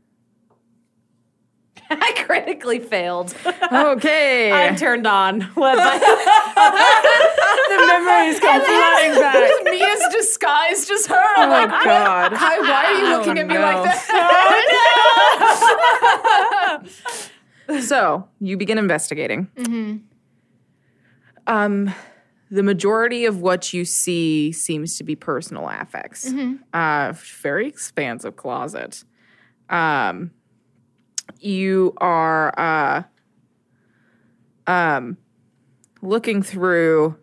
I critically failed. Okay. I'm turned on. What my- the memories come flooding back. Mia's disguise just her. oh my god. Hi, why are you Oh, looking at me no. like that? So you begin investigating. Mm-hmm. Um, the majority of what you see seems to be personal affects. Uh, very expansive closet. Um, you are uh, um, looking through.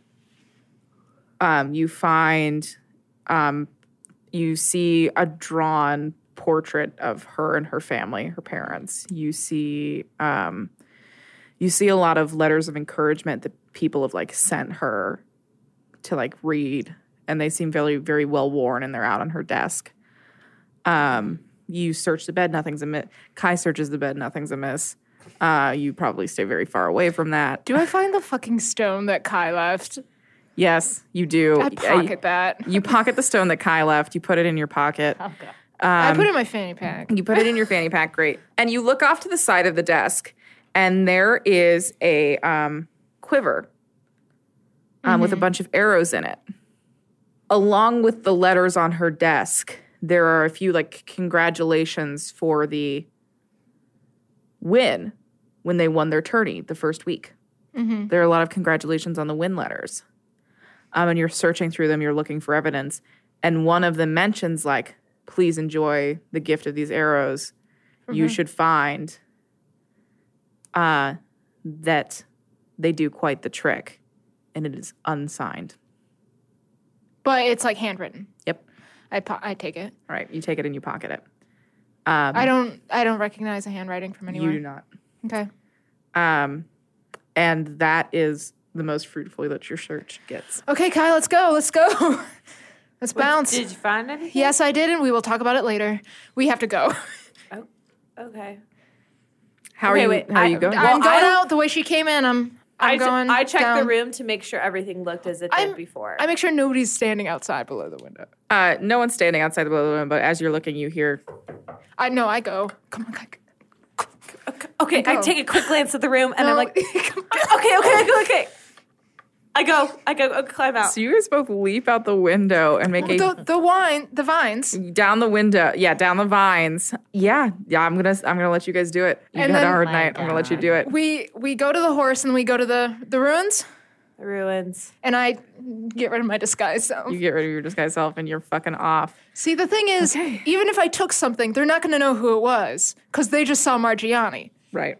Um, you find um, you see a drawn portrait of her and her family, her parents. You see um, you see a lot of letters of encouragement that people have like sent her to like read, and they seem very, very well worn, and they're out on her desk. Um, you search the bed, nothing's amiss. Kai searches the bed, nothing's amiss. Uh, you probably stay very far away from that. Do I find the fucking stone that Kai left? Yes, you do. I pocket that. You pocket the stone that Kai left. You put it in your pocket. Okay. I put it in my fanny pack. You put it in your fanny pack, great. And you look off to the side of the desk, and there is a um, quiver um, mm-hmm. with a bunch of arrows in it. Along with the letters on her desk, there are a few like congratulations for the win when they won their tourney the first week. Mm-hmm. There are a lot of congratulations on the win letters. Um, and you're searching through them, you're looking for evidence. And one of them mentions like, please enjoy the gift of these arrows. Mm-hmm. You should find uh, that they do quite the trick, and it is unsigned. But it's like handwritten. Yep. I po- I take it. All right, you take it and you pocket it. Um, I don't I don't recognize the handwriting from anywhere. You do not. Okay. Um, and that is the most fruitful that your search gets. Okay, Kai, let's go. Let's go. Let's bounce. Did you find anything? Yes, I did, and we will talk about it later. We have to go. Oh, okay. How okay, are you? wait, how are I, you going? I'm well, going I, out the way she came in. I'm I'm I, t- going I checked down. the room to make sure everything looked as it did I'm- before. I make sure nobody's standing outside below the window. Uh, no one's standing outside the window, but as you're looking, you hear. I know. I go. Come on, Kai. okay, Go. I take a quick glance at the room and No. I'm like, okay, okay, okay, okay, okay. I go, I go, I climb out. So you guys both leap out the window and make a the the wine, the vines, down the window. Yeah, down the vines. Yeah, yeah. I'm gonna I'm gonna let you guys do it. You And had a then- hard My night. I'm gonna let you God. do it. we we go to the horse and we go to the the ruins, The ruins. and I get rid of my disguise self. You get rid of your disguise self and you're fucking off. See, the thing is, Okay. even if I took something, they're not going to know who it was because they just saw Margiani. Right.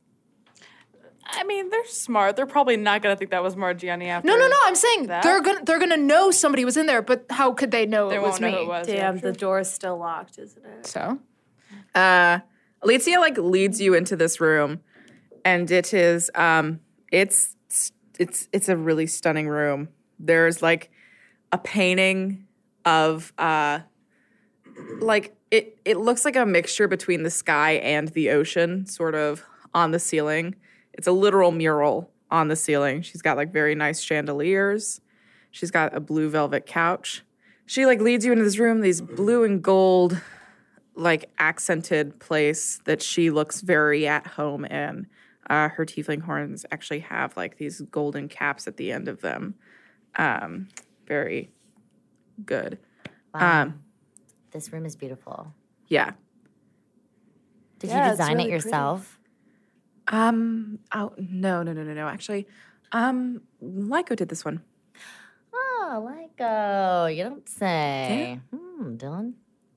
I mean, they're smart. They're probably not gonna think that was Margiani after. No, no, no. I'm saying that? they're gonna they're gonna know somebody was in there, but how could they know They it won't was know me? who it was. yeah, Damn, true. the door's still locked, isn't it? So Uh, Alicia like leads you into this room, and it is um, it's it's it's a really stunning room. There's like a painting of uh, like it it looks like a mixture between the sky and the ocean, sort of on the ceiling. It's a literal mural on the ceiling. She's got like very nice chandeliers. She's got a blue velvet couch. She like leads you into this room, these blue and gold like accented place that she looks very at home in. Uh, her tiefling horns actually have like these golden caps at the end of them. Um, very good. Wow. Um, This room is beautiful. yeah. Did Yeah, you it's design really it pretty. yourself? Um. Oh no no no no no. Actually, um, Lyco did this one. Oh, Lyco. You don't say. Hmm, Dylan?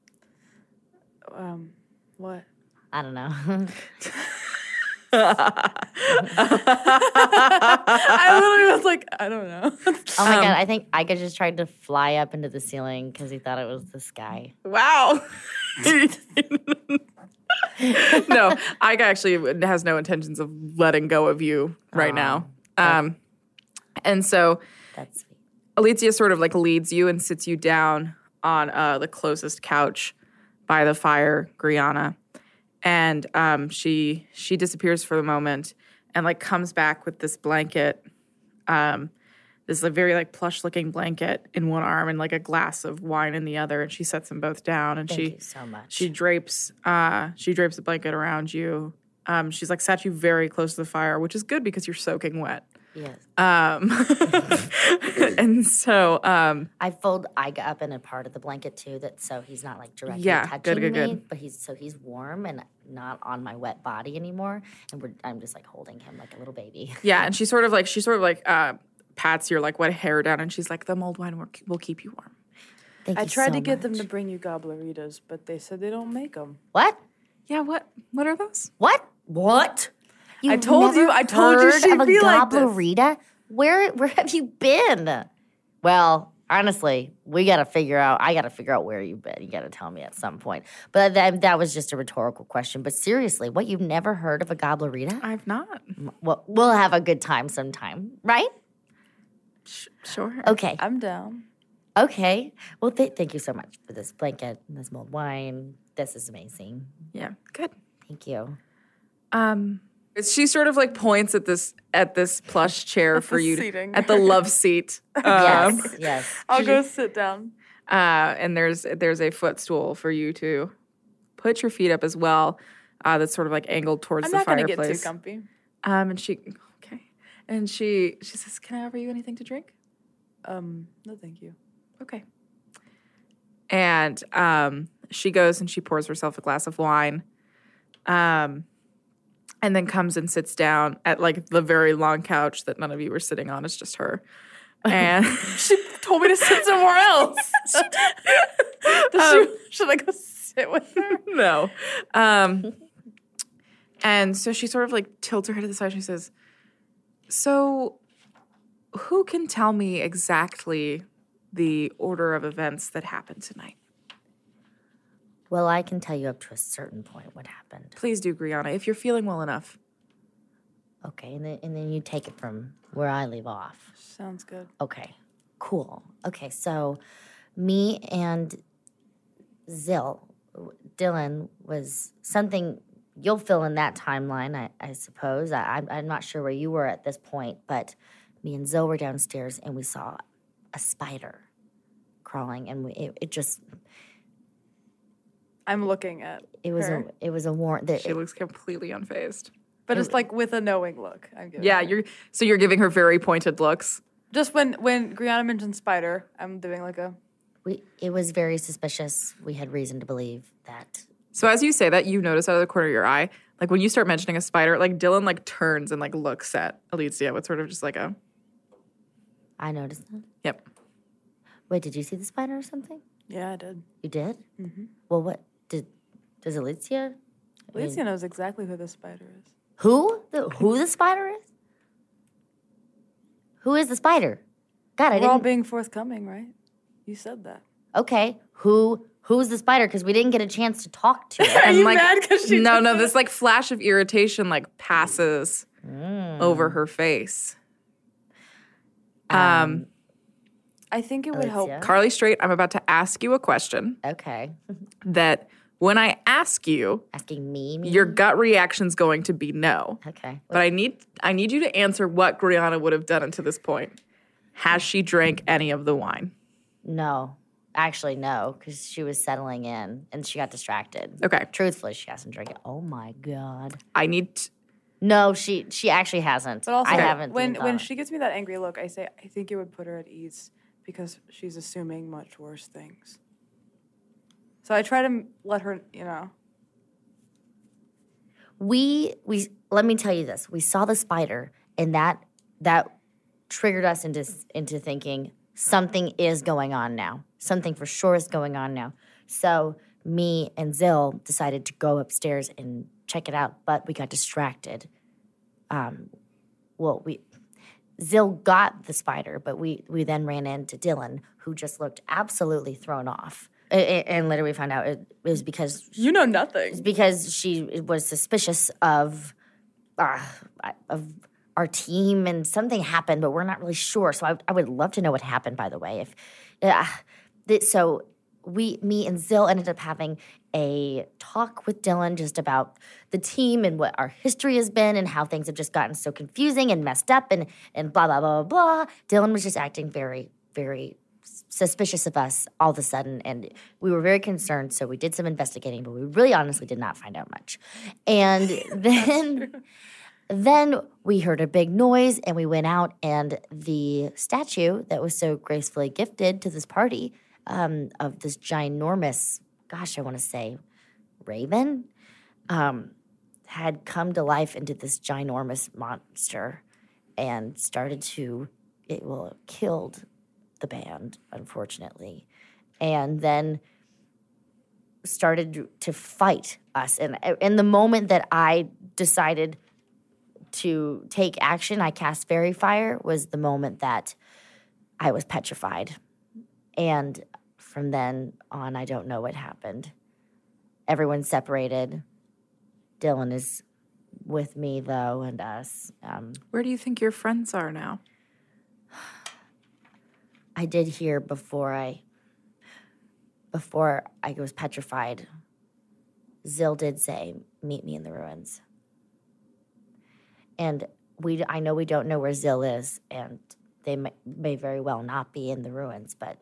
Um, what? I don't know. I literally was like, I don't know. Oh my Um, god, I think Ika just tried to fly up into the ceiling because he thought it was the sky. Wow. No, I actually has no intentions of letting go of you right now. Um, and so That's sweet. Alicia sort of like leads you and sits you down on uh, the closest couch by the fire, Griana, and um, she she disappears for the moment and like comes back with this blanket, um, this like very like plush looking blanket in one arm and like a glass of wine in the other, and she sets them both down and Thank she you so much. she drapes uh, she drapes a blanket around you. Um, she's like sat you very close to the fire, which is good because you're soaking wet. yes. Um, and so, um, I fold Iga up in a part of the blanket too, that so he's not like directly Yeah, touching good, good, me, good. but he's so he's warm and not on my wet body anymore, and we're I'm just like holding him like a little baby. yeah, and she sort of like she sort of like uh, pats your like wet hair down, and she's like, "The mulled wine will, will keep you warm." Thank I you tried so to get them much. to bring you gobbleritas, but they said they don't make them. What? Yeah, what what are those? What? What? I told you- I told you heard she'd of a be like this. Goblerita? Where where have you been? Well, Honestly, we got to figure out, I got to figure out where you've been. You got to tell me at some point. But that, that was just a rhetorical question. But seriously, what, you've never heard of a Gobblerita? I've not. Well, we'll have a good time sometime, right? Sh- sure. Okay. I'm down. Okay. Well, th- thank you so much for this blanket and this mulled wine. This is amazing. Yeah. Good. Thank you. Um, she sort of like points at this at this plush chair for the you to- seating. at the love seat. Um, Yes, yes. I'll go sit down. Uh, and there's there's a footstool for you to put your feet up as well. Uh, that's sort of like angled towards I'm the not gonna fireplace. get too comfy. Um, and she okay, and she she says, "Can I offer you anything to drink?" Um, no, thank you. Okay. And um, she goes and she pours herself a glass of wine. Um, and then comes and sits down at like the very long couch that none of you were sitting on. It's just her. And She told me to sit somewhere else. Does Um, she, should I go sit with her? no. Um, and so she sort of like tilts her head to the side. She says, "So, who can tell me exactly the order of events that happened tonight?" Well, I can tell you up to a certain point what happened. Please do, Griana, if you're feeling well enough. Okay, and then, and then you take it from where I leave off. Sounds good. Okay, cool. Okay, so me and Zill, Dylan was something, you'll fill in that timeline, I, I suppose. I, I'm, I'm not sure where you were at this point, but me and Zill were downstairs and we saw a spider crawling, and we, it, it just, I'm looking at it was her, a, it was a warrant. That, She looks completely unfazed. but it's like with a knowing look. I'm giving Yeah, her. you're so you're giving her very pointed looks. Just when when Griana mentioned spider, I'm doing like a we, it was very suspicious. We had reason to believe that. So as you say that, you notice out of the corner of your eye, like when you start mentioning a spider, like Dylan like turns and like looks at Alicia with sort of just like a I noticed that. yep. Wait, did you see the spider or something? yeah, I did. You did? Mm-hmm. Well, what did does Alicia? I mean, Alicia knows exactly who the spider is. who the who the spider is? Who is the spider? God, I We're all didn't. being forthcoming, right? You said that. Okay, who who's the spider? Because we didn't get a chance to talk to it. And you like mad 'cause she no, did no, that? this like flash of irritation like passes Mm. over her face. Um, Um, I think it would help. Alicia? Carly Straight, I'm about to ask you a question Okay, that when I ask you, asking me. me? your gut reaction's going to be no. okay. But I need I need you to answer what Griana would have done until this point. Has she drank any of the wine? No, actually no, because she was settling in and she got distracted. Okay. Truthfully, she hasn't drank it. Oh my god. I need t- No, she she actually hasn't. But also, I haven't. when even when thought- she gives me that angry look, I say I think it would put her at ease because she's assuming much worse things. So I try to m- let her, you know. we we let me tell you this. We saw the spider, and that that triggered us into into thinking something is going on now. Something for sure is going on now. So me and Zill decided to go upstairs and check it out, but we got distracted. Um, well, we Zill got the spider, but we we then ran into Dylan, who just looked absolutely thrown off. A- a- And later we found out it was because You know nothing. because she was suspicious of uh, of our team, and something happened, but we're not really sure. So I, I would love to know what happened. By the way, if uh, th- so, we, me and Zill ended up having a talk with Dylan just about the team and what our history has been and how things have just gotten so confusing and messed up and and blah blah blah blah blah. Dylan was just acting very very suspicious of us all of a sudden, and we were very concerned, so we did some investigating, but we really honestly did not find out much. And then then we heard a big noise, and we went out, and the statue that was so gracefully gifted to this party um, of this ginormous, gosh, I want to say raven, um, had come to life into this ginormous monster and started to, it well, killed the band, unfortunately, and then started to fight us. And in the moment that I decided to take action, I cast Fairy Fire, was the moment that I was petrified. And from then on, I don't know what happened. Everyone's separated. Dylan is with me, though, and us. Um, Where do you think your friends are now? I did hear before I before I was petrified, Zill did say, meet me in the ruins. And we, I know we don't know where Zill is, and they may, may very well not be in the ruins, but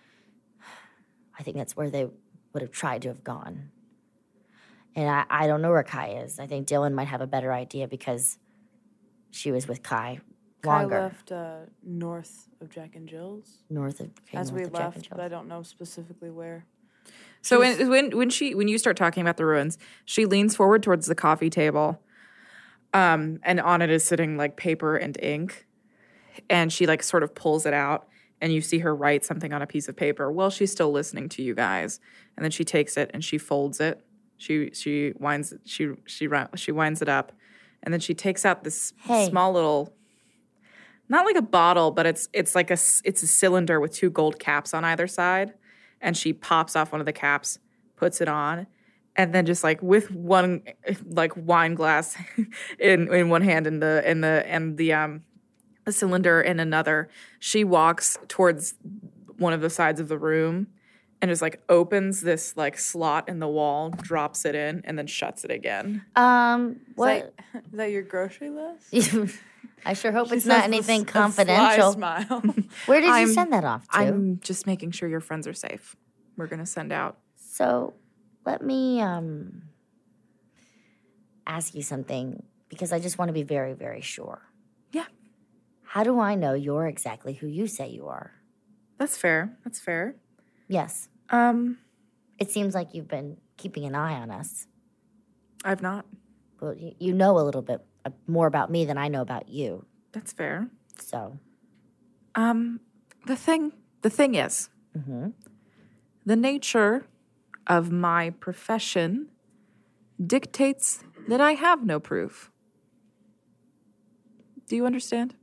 I think that's where they would have tried to have gone. And I, I don't know where Kai is. I think Dylan might have a better idea because she was with Kai longer. Kai left uh, north of Jack and Jill's North of okay, as north we of Jack and left, Jill's. but I don't know specifically where. So when, when when she when you start talking about the ruins, she leans forward towards the coffee table, um, and on it is sitting like paper and ink, and she like sort of pulls it out, and you see her write something on a piece of paper while she's still listening to you guys, and then she takes it and she folds it. She she winds she she she winds it up, and then she takes out this Hey. small little, not like a bottle, but it's it's like a s- it's a cylinder with two gold caps on either side, and she pops off one of the caps, puts it on, and then just like with one like wine glass in in one hand and the and the and the um the cylinder in another, she walks towards one of the sides of the room and just like opens this like slot in the wall, drops it in, and then shuts it again. Um, Is what? that, is that your grocery list? I sure hope She it's not says this- anything a sly confidential. smile. Where did I'm- you send that off to? I'm just making sure your friends are safe. We're gonna send out. So let me um, ask you something because I just want to be very, very sure. Yeah. How do I know you're exactly who you say you are? That's fair. That's fair. Yes. Um, It seems like you've been keeping an eye on us. I've not. Well, you, you know a little bit uh, more about me than I know about you. That's fair. So, Um, the thing, the thing is, mhm. the nature of my profession dictates that I have no proof. Do you understand?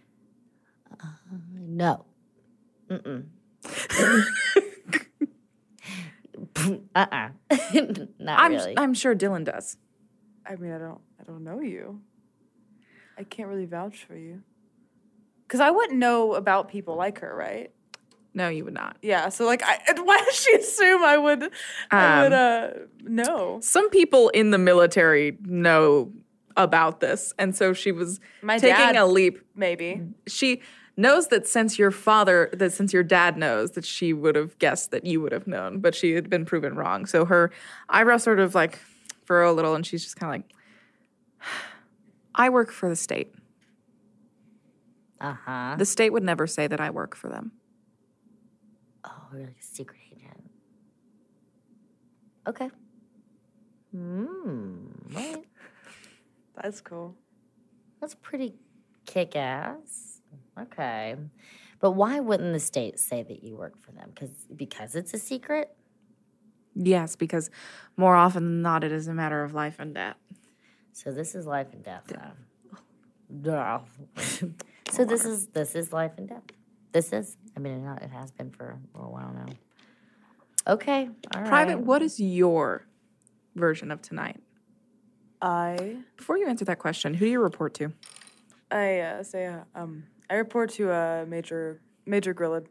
No. Mm-mm. uh-uh. Not I'm really. I'm sure Dylan does. I mean, I don't, I don't know you. I can't really vouch for you. Because I wouldn't know about people like her, right? No, you would not. Yeah. So like, I, why does she assume I would, I would Um, uh know? Some people in the military know about this, and so she was My taking dad, a leap. maybe. She knows that since your father, that since your dad knows, that she would have guessed that you would have known, but she had been proven wrong. So her eyebrows sort of like furrow a little, and she's just kind of like, I work for the state. Uh-huh. The state would never say that I work for them. Oh, you're like a secret agent. Okay. Hmm. Right. That's cool. That's pretty kick-ass. Okay. But why wouldn't the state say that you work for them? Because because it's a secret? Yes, because more often than not, it is a matter of life and death. So this is life and death now. Duh. So this is this is life and death. This is. I mean, it, it has been for a little while now. Okay. All right. Private, what is your version of tonight? I, Before you answer that question, who do you report to? I uh, say, uh, um, I report to uh, Major Major Grillad.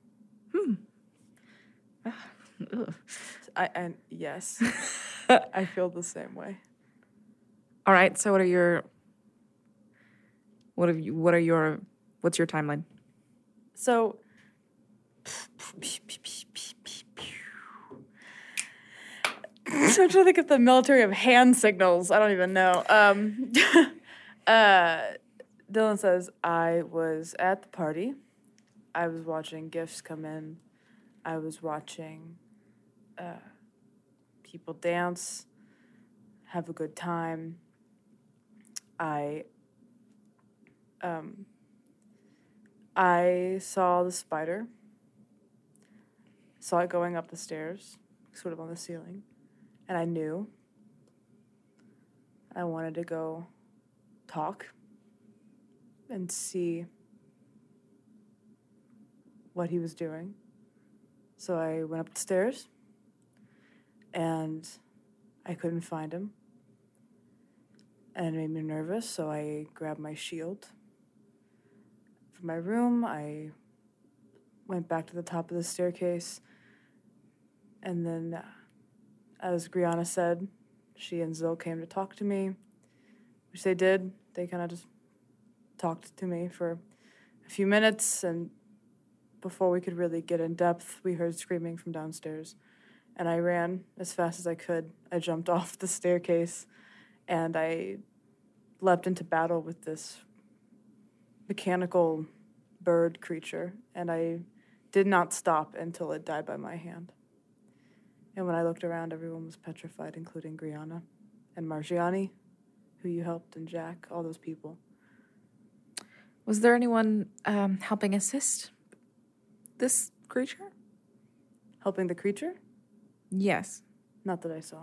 Ugh. I and yes, I feel the same way. All right. So, what are your what have you? What are your? What's your timeline? So, so I'm trying to think of the military of hand signals. I don't even know. Um, uh, Dylan says, I was at the party. I was watching gifts come in. I was watching uh, people dance, have a good time. I um, I saw the spider. Saw it going up the stairs, sort of on the ceiling, and I knew I wanted to go talk and see what he was doing. So I went up the stairs, and I couldn't find him. And it made me nervous, so I grabbed my shield from my room. I went back to the top of the staircase, and then, uh, as Griana said, she and Zil came to talk to me, which they did. They kind of just talked to me for a few minutes, and before we could really get in depth, we heard screaming from downstairs, and I ran as fast as I could. I jumped off the staircase, and I leapt into battle with this mechanical bird creature, and I did not stop until it died by my hand. And when I looked around, everyone was petrified, including Griana and Margiani, who you helped, and Jack, all those people. Was there anyone um, helping assist this creature? Helping the creature? Yes. Not that I saw.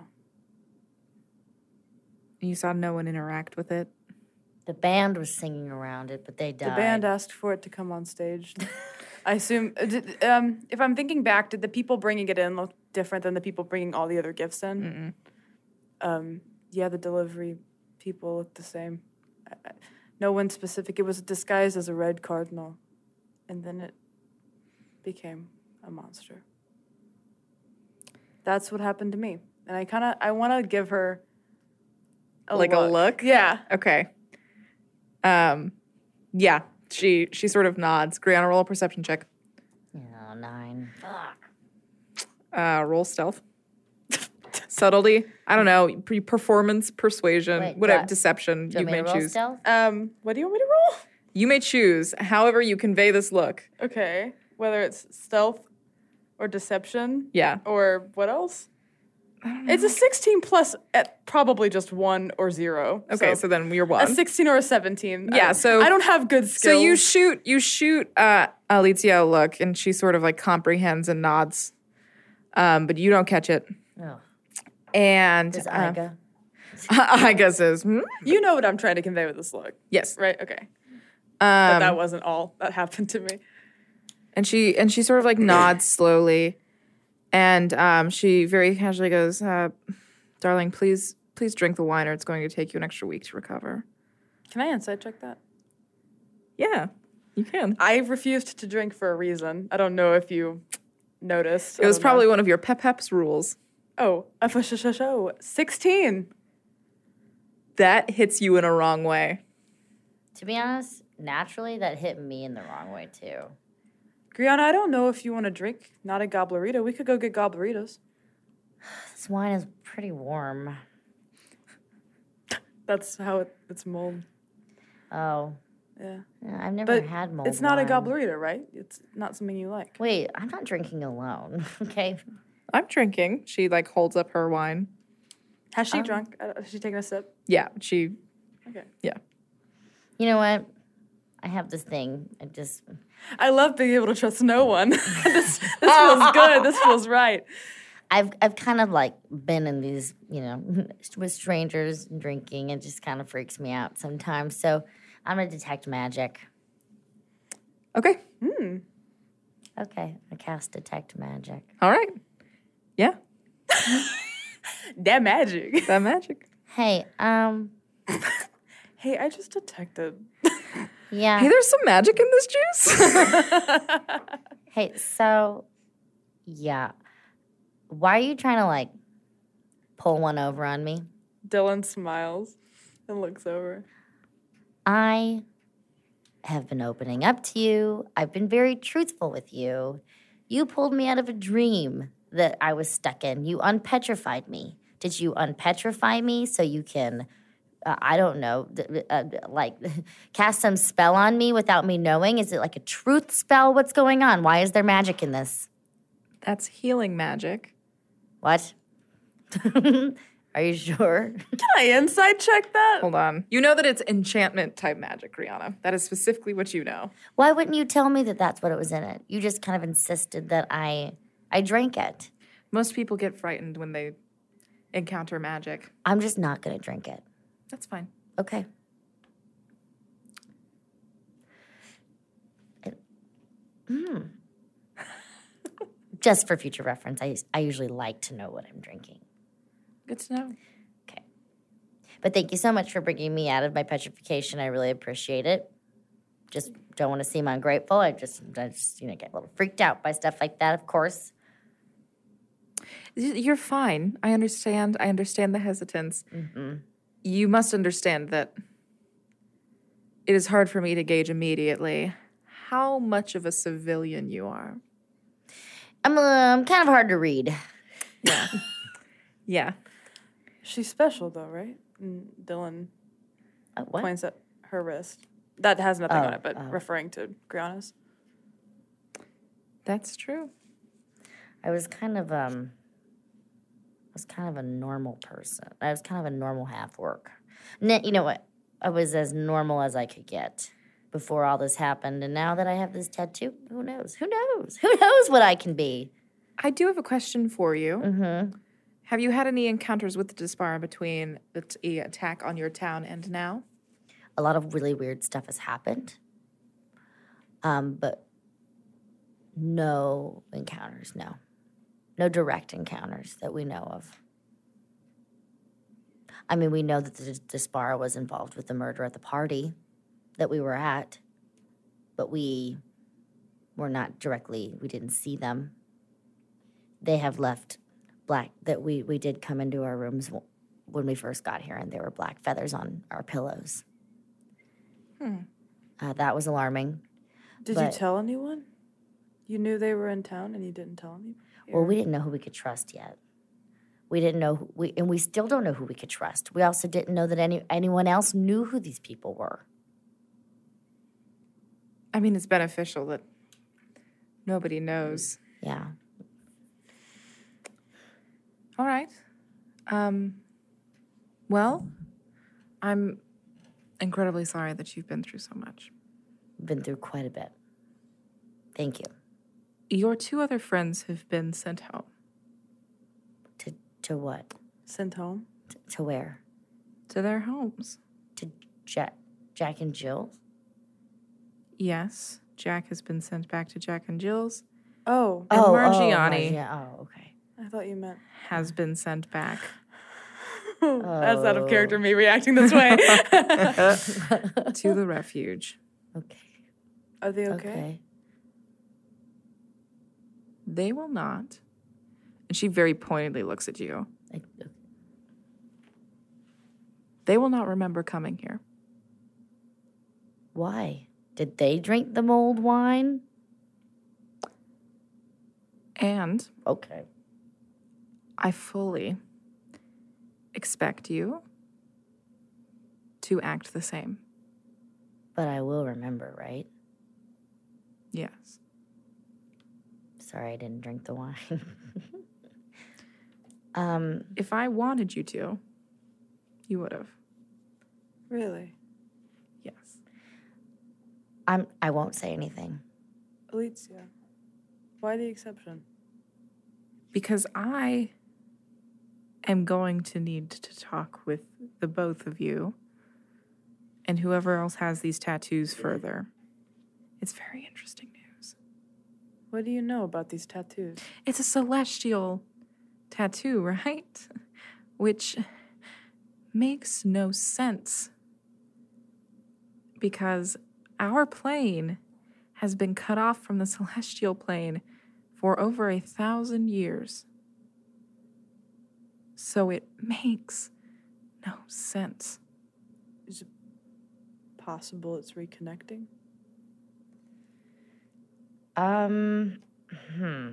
You saw no one interact with it? The band was singing around it, but they died. The band asked for it to come on stage. I assume, uh, did, um, if I'm thinking back, did the people bringing it in look different than the people bringing all the other gifts in? Mm-mm. Um, yeah, the delivery people looked the same. I, I, no one specific. It was disguised as a red cardinal, and then it became a monster. That's what happened to me, and I kind of I want to give her a Like look. a look? Yeah. Okay. Um, yeah, she she sort of nods. Griana, roll a perception check. Oh, nine. Fuck. Uh, roll stealth. Subtlety. I don't know. Pre- performance, persuasion, Wait, whatever. what? Deception. Do You you may want me to roll choose. stealth? Um, what do you want me to roll? You may choose. However, you convey this look. Okay, whether it's stealth or deception Yeah. or what else? It's a sixteen plus at probably just one or zero. Okay, so, then you're a one. sixteen or a seventeen. Yeah, I, so- I don't have good So skills. you shoot, you shoot uh, Alicia a look, and she sort of like comprehends and nods, um, but you don't catch it. Oh, And does uh, Iga? Iga says, hmm? You know what I'm trying to convey with this look, "Yes." right? Okay, but Um, that wasn't all that happened to me. and she and she sort of like nods slowly, and um, she very casually goes, uh, "Darling, please, please drink the wine, or it's going to take you an extra week to recover." Can I inside check that? Yeah, you can. I refused to drink for a reason. I don't know if you noticed. It I was don't probably know. one of your pep peps rules. Oh, a f- sh- sh- show. sixteen. That hits you in a wrong way. To be honest, naturally, that hit me in the wrong way, too. Griana, I don't know if you want to drink, not a goblerito. We could go get gobleritos. This wine is pretty warm. That's how it, it's mold. Oh, Yeah. yeah, I've never But had mold it's not wine. a goblerito, right? It's not something you like. Wait, I'm not drinking alone, okay? I'm drinking. She like holds up her wine. Has she Um, drunk? Uh, Has she taken a sip? Yeah, she. Okay. Yeah. You know what? I have this thing. I just, I love being able to trust no one. this, this feels good. This feels right. I've I've kind of like been in these, you know, with strangers and drinking. It just kind of freaks me out sometimes. So I'm gonna detect magic. Okay. Hmm. Okay, I cast detect magic. All right. Yeah. That magic. That magic. Hey, um, Hey, I just detected. yeah. Hey, there's some magic in this juice. Hey, so, yeah. Why are you trying to, like, pull one over on me? Dylan smiles and looks over. I have been opening up to you. I've been very truthful with you. You pulled me out of a dream that I was stuck in. You unpetrified me. Did you unpetrify me so you can, uh, I don't know, th- uh, like cast some spell on me without me knowing? Is it like a truth spell? What's going on? Why is there magic in this? That's healing magic. What? Are you sure? Can I inside check that? Hold on. You know that it's enchantment type magic, Rihanna. That is specifically what you know. Why wouldn't you tell me that that's what it was in it? You just kind of insisted that I I drank it. Most people get frightened when they encounter magic. I'm just not going to drink it. That's fine. Okay. just for future reference, I, I usually like to know what I'm drinking. Good to know. Okay. But thank you so much for bringing me out of my petrification. I really appreciate it. Just don't want to seem ungrateful. I just, I just, you know, get a little freaked out by stuff like that, of course. You're fine. I understand. I understand the hesitance. Mm-hmm. You must understand that it is hard for me to gauge immediately how much of a civilian you are. I'm, uh, I'm kind of hard to read. Yeah. Yeah. She's special, though, right? And Dylan Uh, what? points at her wrist. That has nothing Oh, on it, but oh. referring to Griana's. That's true. I was kind of, um, I was kind of a normal person. I was kind of a normal half-work. N- you know what? I was as normal as I could get before all this happened. And now that I have this tattoo, who knows? Who knows? Who knows what I can be? I do have a question for you. Mm-hmm. Have you had any encounters with the Despara between the t- attack on your town and now? A lot of really weird stuff has happened. Um, but no encounters, no. No direct encounters that we know of. I mean, we know that the Despara was involved with the murder at the party that we were at, but we were not directly, we didn't see them. They have left black, that we, we did come into our rooms w- when we first got here, and there were black feathers on our pillows. Hmm. Uh, that was alarming. Did But- you tell anyone? You knew they were in town and you didn't tell anyone? Well, we didn't know who we could trust yet. We didn't know who we, and we still don't know who we could trust. We also didn't know that any anyone else knew who these people were. I mean, it's beneficial that nobody knows. Yeah. All right. Um, well, I'm incredibly sorry that you've been through so much. Been through quite a bit. Thank you. Your two other friends have been sent home. To to what? Sent home? T- to where? To their homes. To Jack Jack and Jill? Yes, Jack has been sent back to Jack and Jill's. Oh, And oh, Margiani. Oh, Margia- oh, okay. I thought you meant. Has been sent back. That's out of Oh. character, me reacting this way. to the refuge. Okay. Are they okay? Okay. They will not. And she very pointedly looks at you. I- They will not remember coming here. Why? Did they drink the mold wine? And Okay. I fully expect you to act the same. But I will remember, right? Yes. Sorry, I didn't drink the wine. um, If I wanted you to, you would have. Really? Yes. I'm. I won't say anything. Alicia, why the exception? Because I am going to need to talk with the both of you and whoever else has these tattoos further. It's very interesting news. What do you know about these tattoos? It's a celestial tattoo, right? Which makes no sense because our plane has been cut off from the celestial plane for over a thousand years. So it makes no sense. Is it possible it's reconnecting? Um. Hmm.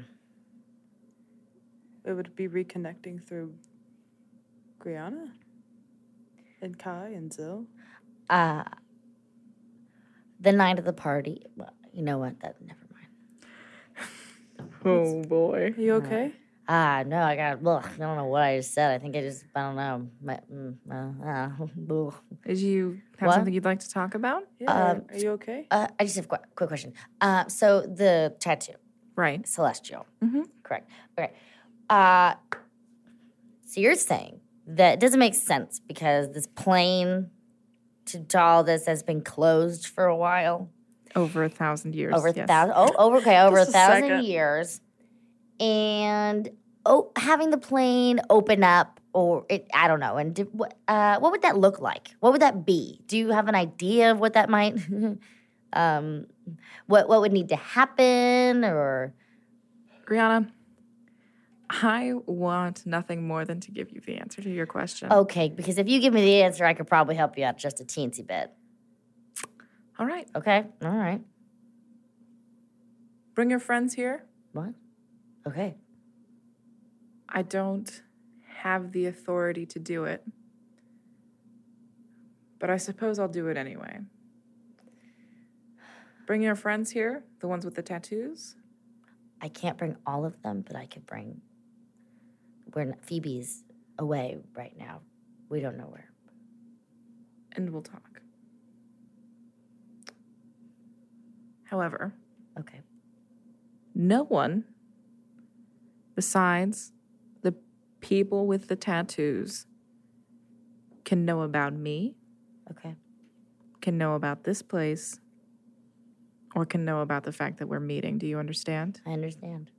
It would be reconnecting through Griana? And Kai and Zill? Uh. The night of the party. Well, you know what? That never mind. Oh boy. Are you okay? Ah, no, I got. Ugh, I don't know what I just said. I think I just. I don't know. My, mm, uh, uh, ugh. Did you have What? something you'd like to talk about? Yeah. Um, are you okay? Uh, I just have a qu- quick question. Uh, so the tattoo, Right. celestial, Mhm. correct? Okay. Uh, so you're saying that it doesn't make sense because this plane to, to all this has been closed for a while, Over a thousand years. over a yes. thousand. Oh, over okay, over a Just a thousand second. years, and oh, having the plane open up, or it, I don't know. And did, what, uh, what would that look like? What would that be? Do you have an idea of what that might? um, what what would need to happen, or? Brianna, I want nothing more than to give you the answer to your question. Okay, because if you give me the answer, I could probably help you out just a teensy bit. All right. Okay, all right. Bring your friends here. What? Okay. I don't have the authority to do it, but I suppose I'll do it anyway. Bring your friends here, the ones with the tattoos. I can't bring all of them, but I could bring. We're not, Phoebe's away right now. We don't know where. And we'll talk. However, Okay. no one besides the people with the tattoos can know about me, Okay. can know about this place, or can know about the fact that we're meeting. Do you understand? I understand.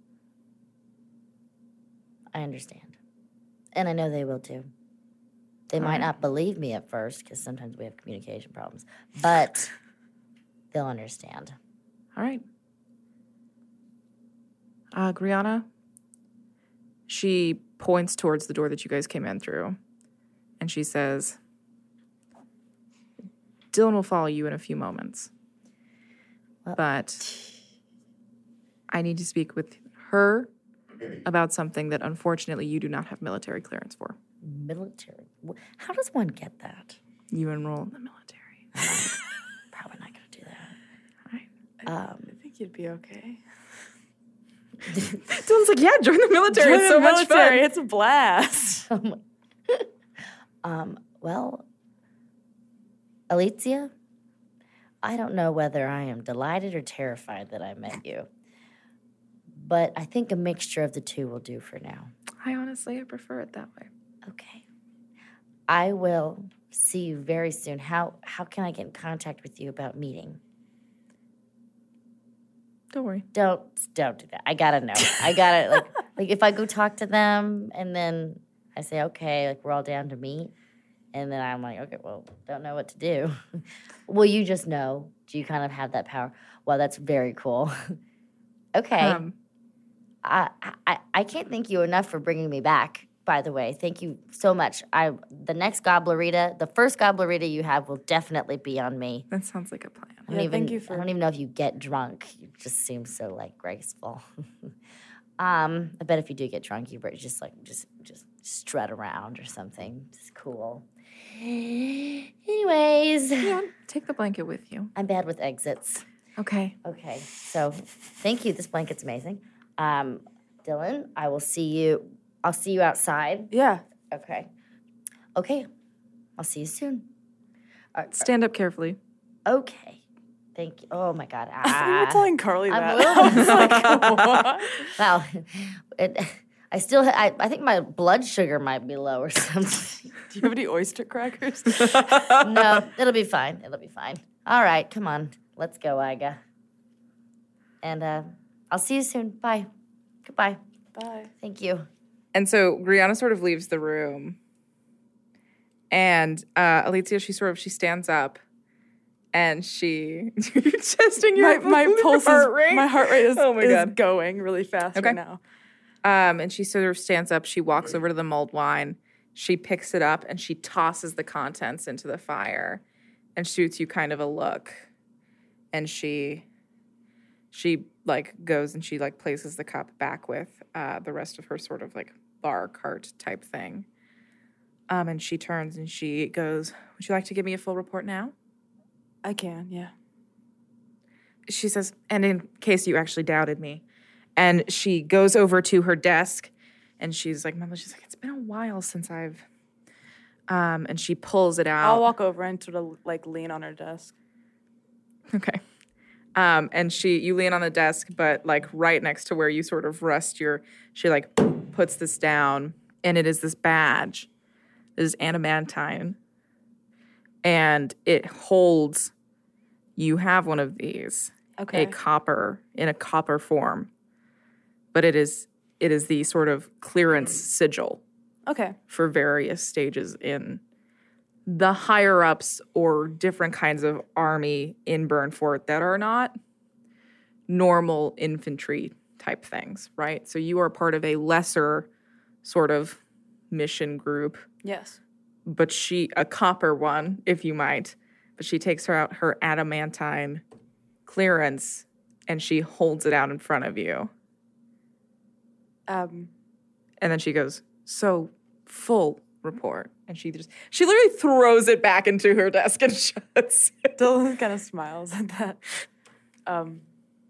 I understand. And I know they will too. They All might right. not believe me at first because sometimes we have communication problems, but they'll understand. All right. Uh, Griana, she points towards the door that you guys came in through, and she says, Dylan will follow you in a few moments. Well- But I need to speak with her about something that unfortunately you do not have military clearance for. Military. Wh- How does one get that? You enroll in the military. Probably not going to do that. All right. Um, I think you'd be okay. Dylan's like, yeah, join the military. Join it's the so much military, fun. It's a blast. um, well, Alicia, I don't know whether I am delighted or terrified that I met you, but I think a mixture of the two will do for now. I honestly, I prefer it that way. Okay. I will see you very soon. How how can I get in contact with you about meeting? Don't worry. Don't don't do that. I gotta know. I gotta like like if I go talk to them and then I say okay, like we're all down to meet, and then I'm like okay, well, don't know what to do. Will you just know? Do you kind of have that power? Well, that's very cool. Okay, Um, I, I I can't thank you enough for bringing me back. By the way, thank you so much. I the next Goblerita, the first Goblerita you have will definitely be on me. that sounds like a plan. I don't Yeah, even, thank you I for- don't even know if you get drunk. You just seem so like graceful. um, I bet if you do get drunk, you better just like just just strut around or something. Just cool. Anyways, Leon, take the blanket with you. I'm bad with exits. Okay. Okay, so thank you. This blanket's amazing. Um, Dylan, I will see you. I'll see you outside. Yeah. Okay. Okay. I'll see you soon. Uh, Stand up carefully. okay. Thank you. Oh my God. I thought you Ah. were telling Carly I'm that. a little- I was like, what? Well, it, I still, ha- I, I think my blood sugar might be low or something. Do you have any oyster crackers? No, it'll be fine. It'll be fine. All right, come on. Let's go, Iga. And uh, I'll see you soon. Bye. Goodbye. Bye. Thank you. And so Brianna sort of leaves the room. And uh, Alicia, she sort of, she stands up and she, you're testing your, My, my pulse heart is, rate. my heart rate is, Oh my is God. going really fast Okay. right now. Um, and she sort of stands up, she walks over to the mulled wine, she picks it up and she tosses the contents into the fire and shoots you kind of a look. And she, she like goes and she like places the cup back with uh, the rest of her sort of like bar cart type thing. Um, and she turns and she goes, would you like to give me a full report now? I can, yeah. She says, and in case you actually doubted me. And she goes over to her desk and she's like, Mama, she's like, it's been a while since I've, um, and she pulls it out. I'll walk over and sort of like lean on her desk. Okay. Um, and she, you lean on the desk, but like right next to where you sort of rest your, she like puts this down and it is this badge. It is adamantine. And it holds, you have one of these. Okay. A copper, in a copper form. But it is it is the sort of clearance sigil Okay. for various stages in the higher ups or different kinds of army in Burnfort that are not normal infantry type things, right? So you are part of a lesser sort of mission group, Yes. but she, a copper one, if you might, but she takes her out her adamantine clearance and she holds it out in front of you. Um, And then she goes, so full report. And she just, she literally throws it back into her desk and shuts it. Dylan kind of smiles at that. Um,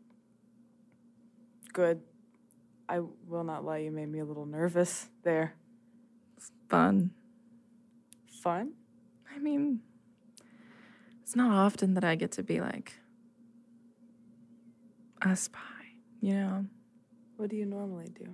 good. I will not lie, you made me a little nervous there. Fun. Fun? I mean, it's not often that I get to be like a spy, you know? What do you normally do?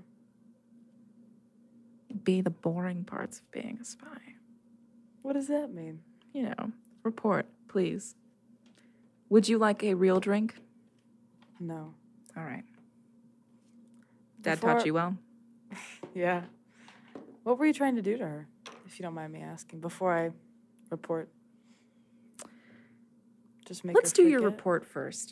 Be the boring parts of being a spy. What does that mean? You know, report, please. Would you like a real drink? No. All right. Dad Before- taught you well? Yeah. What were you trying to do to her, if you don't mind me asking, before I report? Just make Let's her do your forget? report first.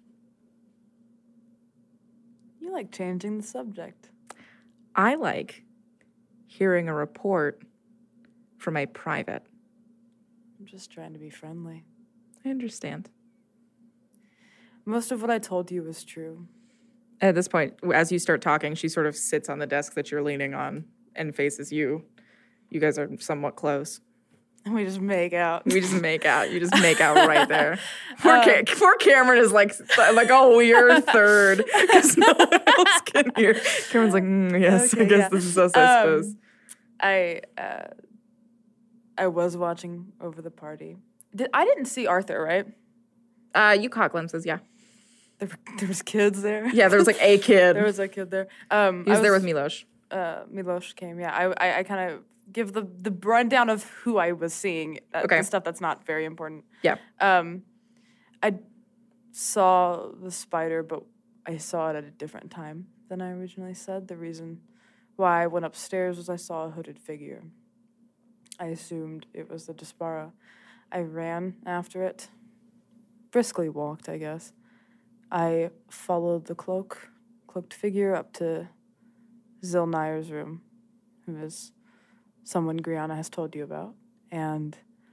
You like changing the subject. I like hearing a report from a private. I'm just trying to be friendly. I understand. Most of what I told you was true. At this point, as you start talking, she sort of sits on the desk that you're leaning on and faces you. You guys are somewhat close. And we just make out. We just make out. You just make out right there. Poor, Ca- poor Cameron is like like a weird third because no one else can hear. Cameron's like, mm, yes, I Okay, guess yeah. this is us, I Um, suppose. I uh, I was watching over the party. Did, I didn't see Arthur, right? Uh, you caught glimpses, yeah. There, were- there was kids there. Yeah, there was like a kid. There was a kid there. Um, he was, I there with Milos. Uh, Milos came. Yeah, I I, I kind of give the the rundown of who I was seeing. Uh, Okay. The stuff that's not very important. Yeah. Um, I saw the spider, but I saw it at a different time than I originally said. The reason why I went upstairs was I saw a hooded figure. I assumed it was the Despara. I ran after it, briskly walked, I guess. I followed the cloak, cloaked figure up to Zilnayer's room, who is someone Griana has told you about. And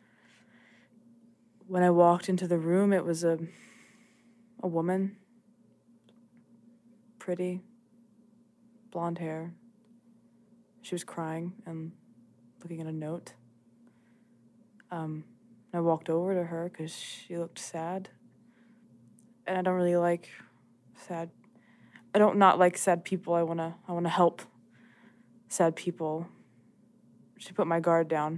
when I walked into the room, it was a a woman, pretty, blonde hair. She was crying and looking at a note. Um, I walked over to her because she looked sad. And I don't really like sad. I don't not like sad people. I wanna I wanna help sad people. She put my guard down.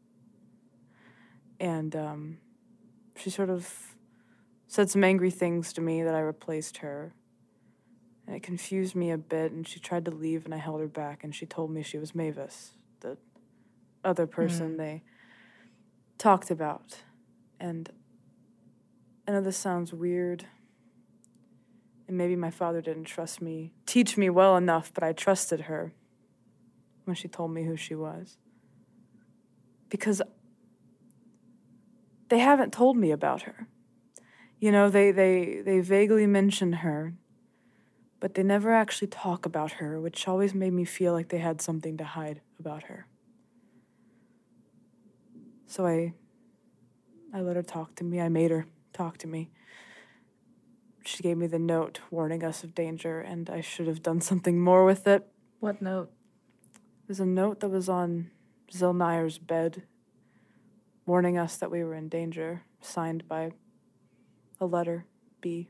And um, she sort of said some angry things to me that I replaced her. And it confused me a bit, and she tried to leave, and I held her back, and she told me she was Mavis, the other person Mm. they talked about. And I know this sounds weird, and maybe my father didn't trust me, teach me well enough, but I trusted her when she told me who she was. Because they haven't told me about her. You know, they, they, they vaguely mention her, but they never actually talk about her, which always made me feel like they had something to hide about her. So I, I let her talk to me. I made her talk to me. She gave me the note warning us of danger, and I should have done something more with it. What note? There's a note that was on Zilnayer's bed, warning us that we were in danger, signed by a letter B.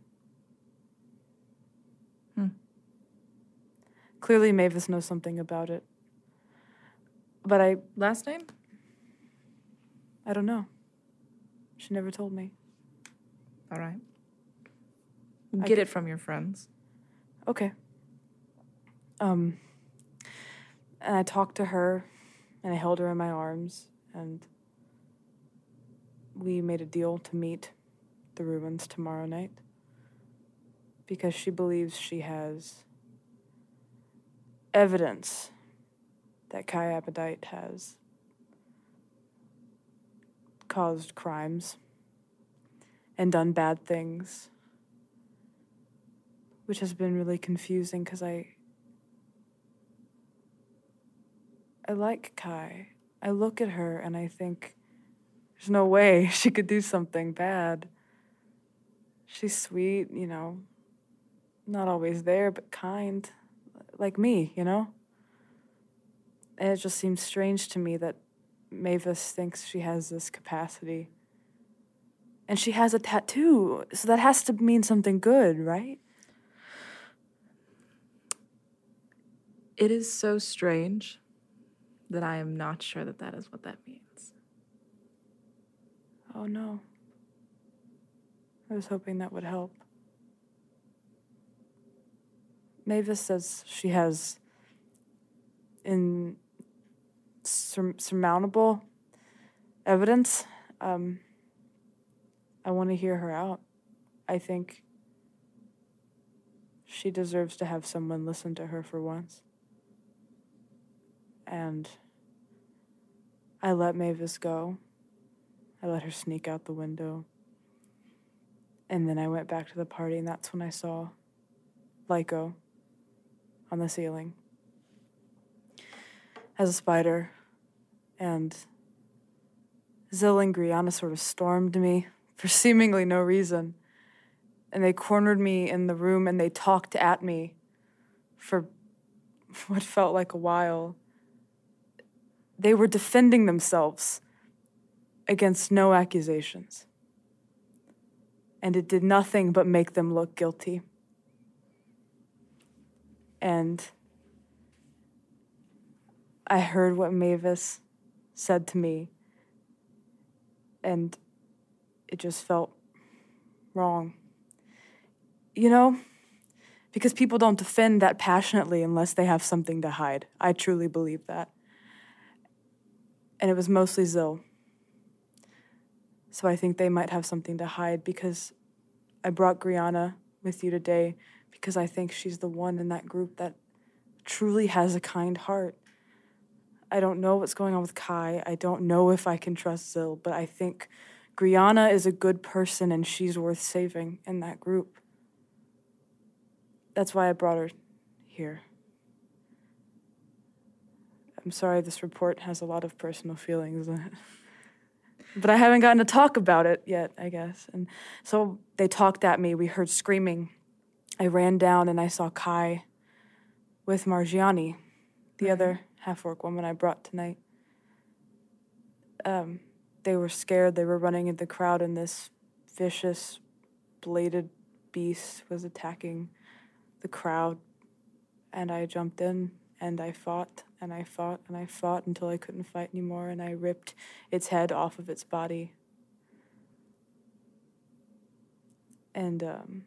Hmm. Clearly Mavis knows something about it. But I Last name? I don't know. She never told me. All right. I Get c- it from your friends. Okay. Um and I talked to her and I held her in my arms and we made a deal to meet the Rubens tomorrow night because she believes she has evidence that Kai Abadite has caused crimes and done bad things, which has been really confusing because I I like Kai. I look at her and I think there's no way she could do something bad. She's sweet, you know, not always there, but kind, like me, you know? And it just seems strange to me that Mavis thinks she has this capacity. And she has a tattoo, so that has to mean something good, right? It is so strange that I am not sure that that is what that means. Oh no. I was hoping that would help. Mavis says she has in sur- surmountable evidence. Um, I want to hear her out. I think she deserves to have someone listen to her for once. And I let Mavis go. I let her sneak out the window. And then I went back to the party, and that's when I saw Lyco on the ceiling as a spider. And Zill and Griana sort of stormed me for seemingly no reason. And they cornered me in the room, and they talked at me for what felt like a while. They were defending themselves against no accusations. And it did nothing but make them look guilty. And I heard what Mavis said to me, and it just felt wrong. You know, because people don't defend that passionately unless they have something to hide. I truly believe that. And it was mostly Zill. So I think they might have something to hide, because I brought Griana with you today because I think she's the one in that group that truly has a kind heart. I don't know what's going on with Kai. I don't know if I can trust Zill, but I think Griana is a good person and she's worth saving in that group. That's why I brought her here. I'm sorry this report has a lot of personal feelings in it. But I haven't gotten to talk about it yet, I guess. And so they talked at me. We heard screaming. I ran down and I saw Kai with Margiani, the other half-orc woman I brought tonight. Um, they were scared. They were running in the crowd, and this vicious, bladed beast was attacking the crowd. And I jumped in, and I fought, and I fought, and I fought until I couldn't fight anymore, and I ripped its head off of its body. And um,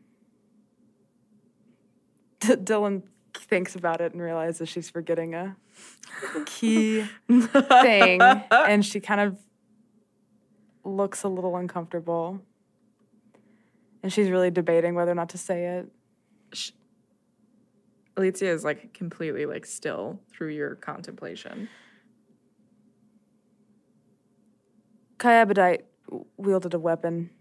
D- Dylan thinks about it and realizes she's forgetting a key thing, and she kind of looks a little uncomfortable, and she's really debating whether or not to say it. Sh- Alicia is like completely like still through your contemplation. Kai Abadite wielded a weapon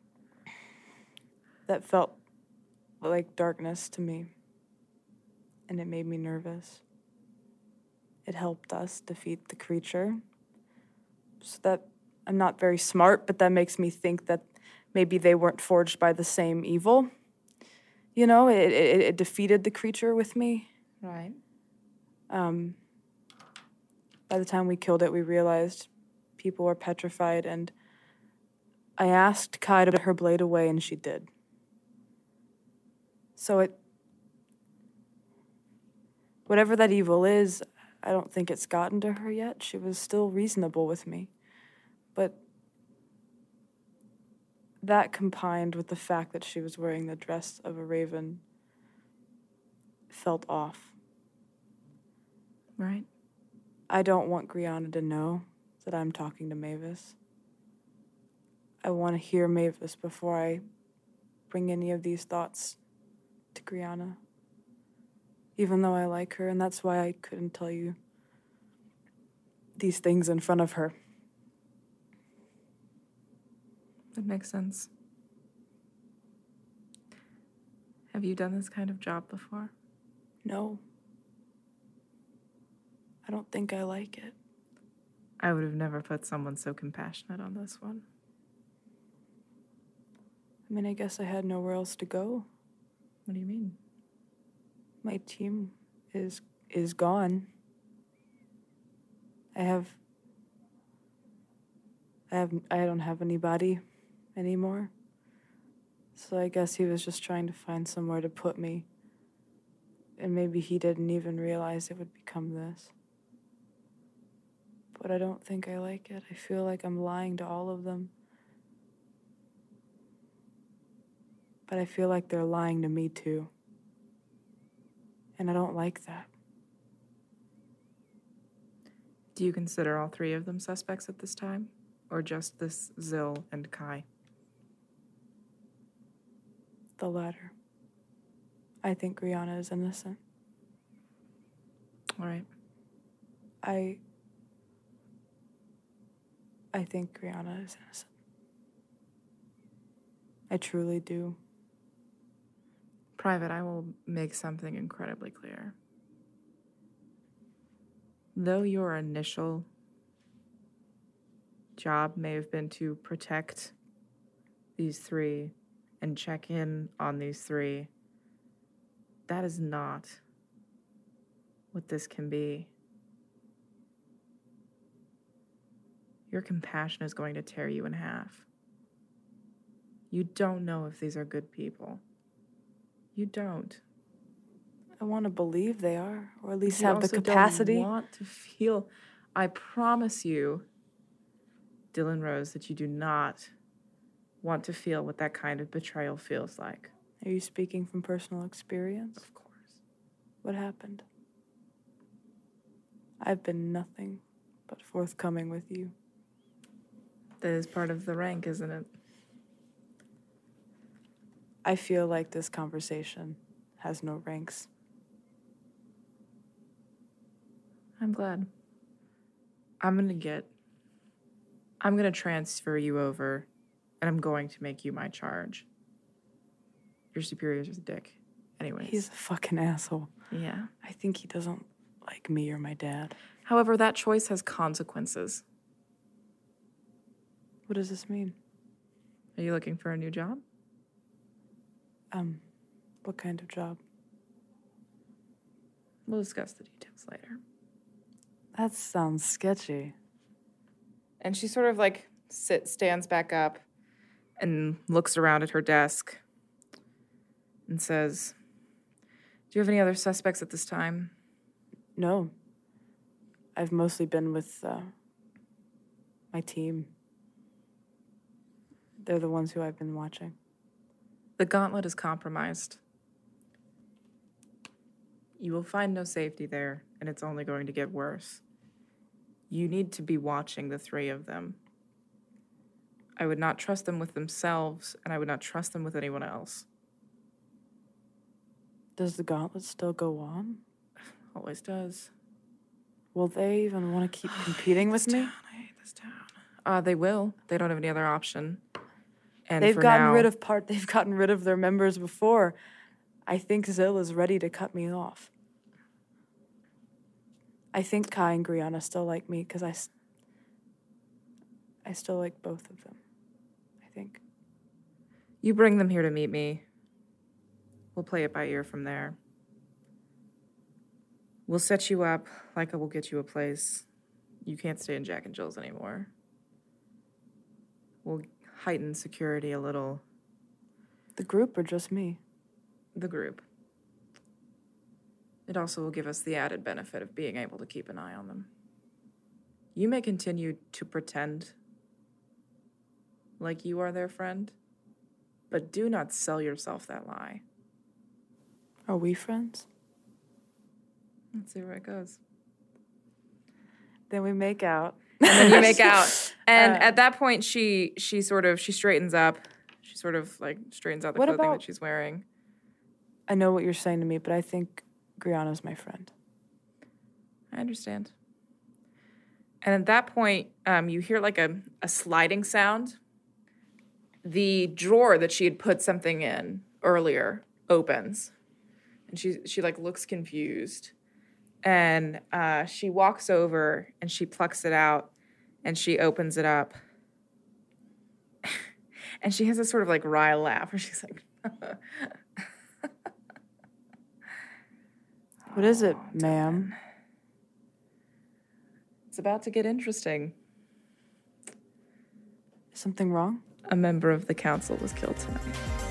that felt like darkness to me, and it made me nervous. It helped us defeat the creature. So that, I'm not very smart, but that makes me think that maybe they weren't forged by the same evil. You know, it, it, it defeated the creature with me. Right. Um, by the time we killed it, we realized people were petrified, and I asked Kai to put her blade away, and she did. So it, whatever that evil is, I don't think it's gotten to her yet. She was still reasonable with me. But that combined with the fact that she was wearing the dress of a raven felt off. Right. I don't want Griana to know that I'm talking to Mavis. I want to hear Mavis before I bring any of these thoughts to Griana. even though I like her, and that's why I couldn't tell you these things in front of her. That makes sense. Have you done this kind of job before? No. I don't think I like it. I would have never put someone so compassionate on this one. I mean, I guess I had nowhere else to go. What do you mean? My team is is gone. I have I have I don't have anybody anymore. So I guess he was just trying to find somewhere to put me. And maybe he didn't even realize it would become this. But I don't think I like it. I feel like I'm lying to all of them. But I feel like they're lying to me too. And I don't like that. Do you consider all three of them suspects at this time? Or just this Zill and Kai? The latter. I think Rihanna is innocent. All right. I... I think Rihanna is innocent. I truly do. Private, I will make something incredibly clear. Though your initial job may have been to protect these three and check in on these three, that is not what this can be. Your compassion is going to tear you in half. You don't know if these are good people. You don't. I want to believe they are, or at least You have the also capacity. Don't want to feel. I promise you, Dylan Rose, that you do not want to feel what that kind of betrayal feels like. Are you speaking from personal experience? Of course. What happened? I've been nothing but forthcoming with you. That is part of the rank, isn't it? I feel like this conversation has no ranks. I'm glad. I'm gonna get. I'm gonna transfer you over, and I'm going to make you my charge. Your superior's a dick. Anyways. He's a fucking asshole. Yeah. I think he doesn't like me or my dad. However, that choice has consequences. What does this mean? Are you looking for a new job? Um, what kind of job? We'll discuss the details later. That sounds sketchy. And she sort of like sit, stands back up and looks around at her desk and says, do you have any other suspects at this time? No. I've mostly been with uh, my team. They're the ones who I've been watching. The gauntlet is compromised. You will find no safety there, and it's only going to get worse. You need to be watching the three of them. I would not trust them with themselves, and I would not trust them with anyone else. Does the gauntlet still go on? Always does. Will they even want to keep competing with me? Town, I hate this town. Uh, they will. They don't have any other option. And They've for gotten now, rid of part. They've gotten rid of their members before. I think Zill is ready to cut me off. I think Kai and Griana still like me because I, s- I still like both of them. I think. You bring them here to meet me. We'll play it by ear from there. We'll set you up like I will get you a place. You can't stay in Jack and Jill's anymore. We'll heighten security a little. The group or just me? The group. It also will give us the added benefit of being able to keep an eye on them. You may continue to pretend like you are their friend, but do not sell yourself that lie. Are we friends? Let's see where it goes. Then we make out. And then you make out. And Uh, at that point, she she sort of, she straightens up. She sort of like straightens out the What clothing about- that she's wearing. I know what you're saying to me, but I think Griana's my friend. I understand. And at that point, um, you hear like a, a sliding sound. The drawer that she had put something in earlier opens. And she, she like looks confused. And uh, she walks over and she plucks it out and she opens it up. And she has this sort of like wry laugh where she's like, What is it, ma'am? it's about to get interesting. Is something wrong? A member of the council was killed tonight.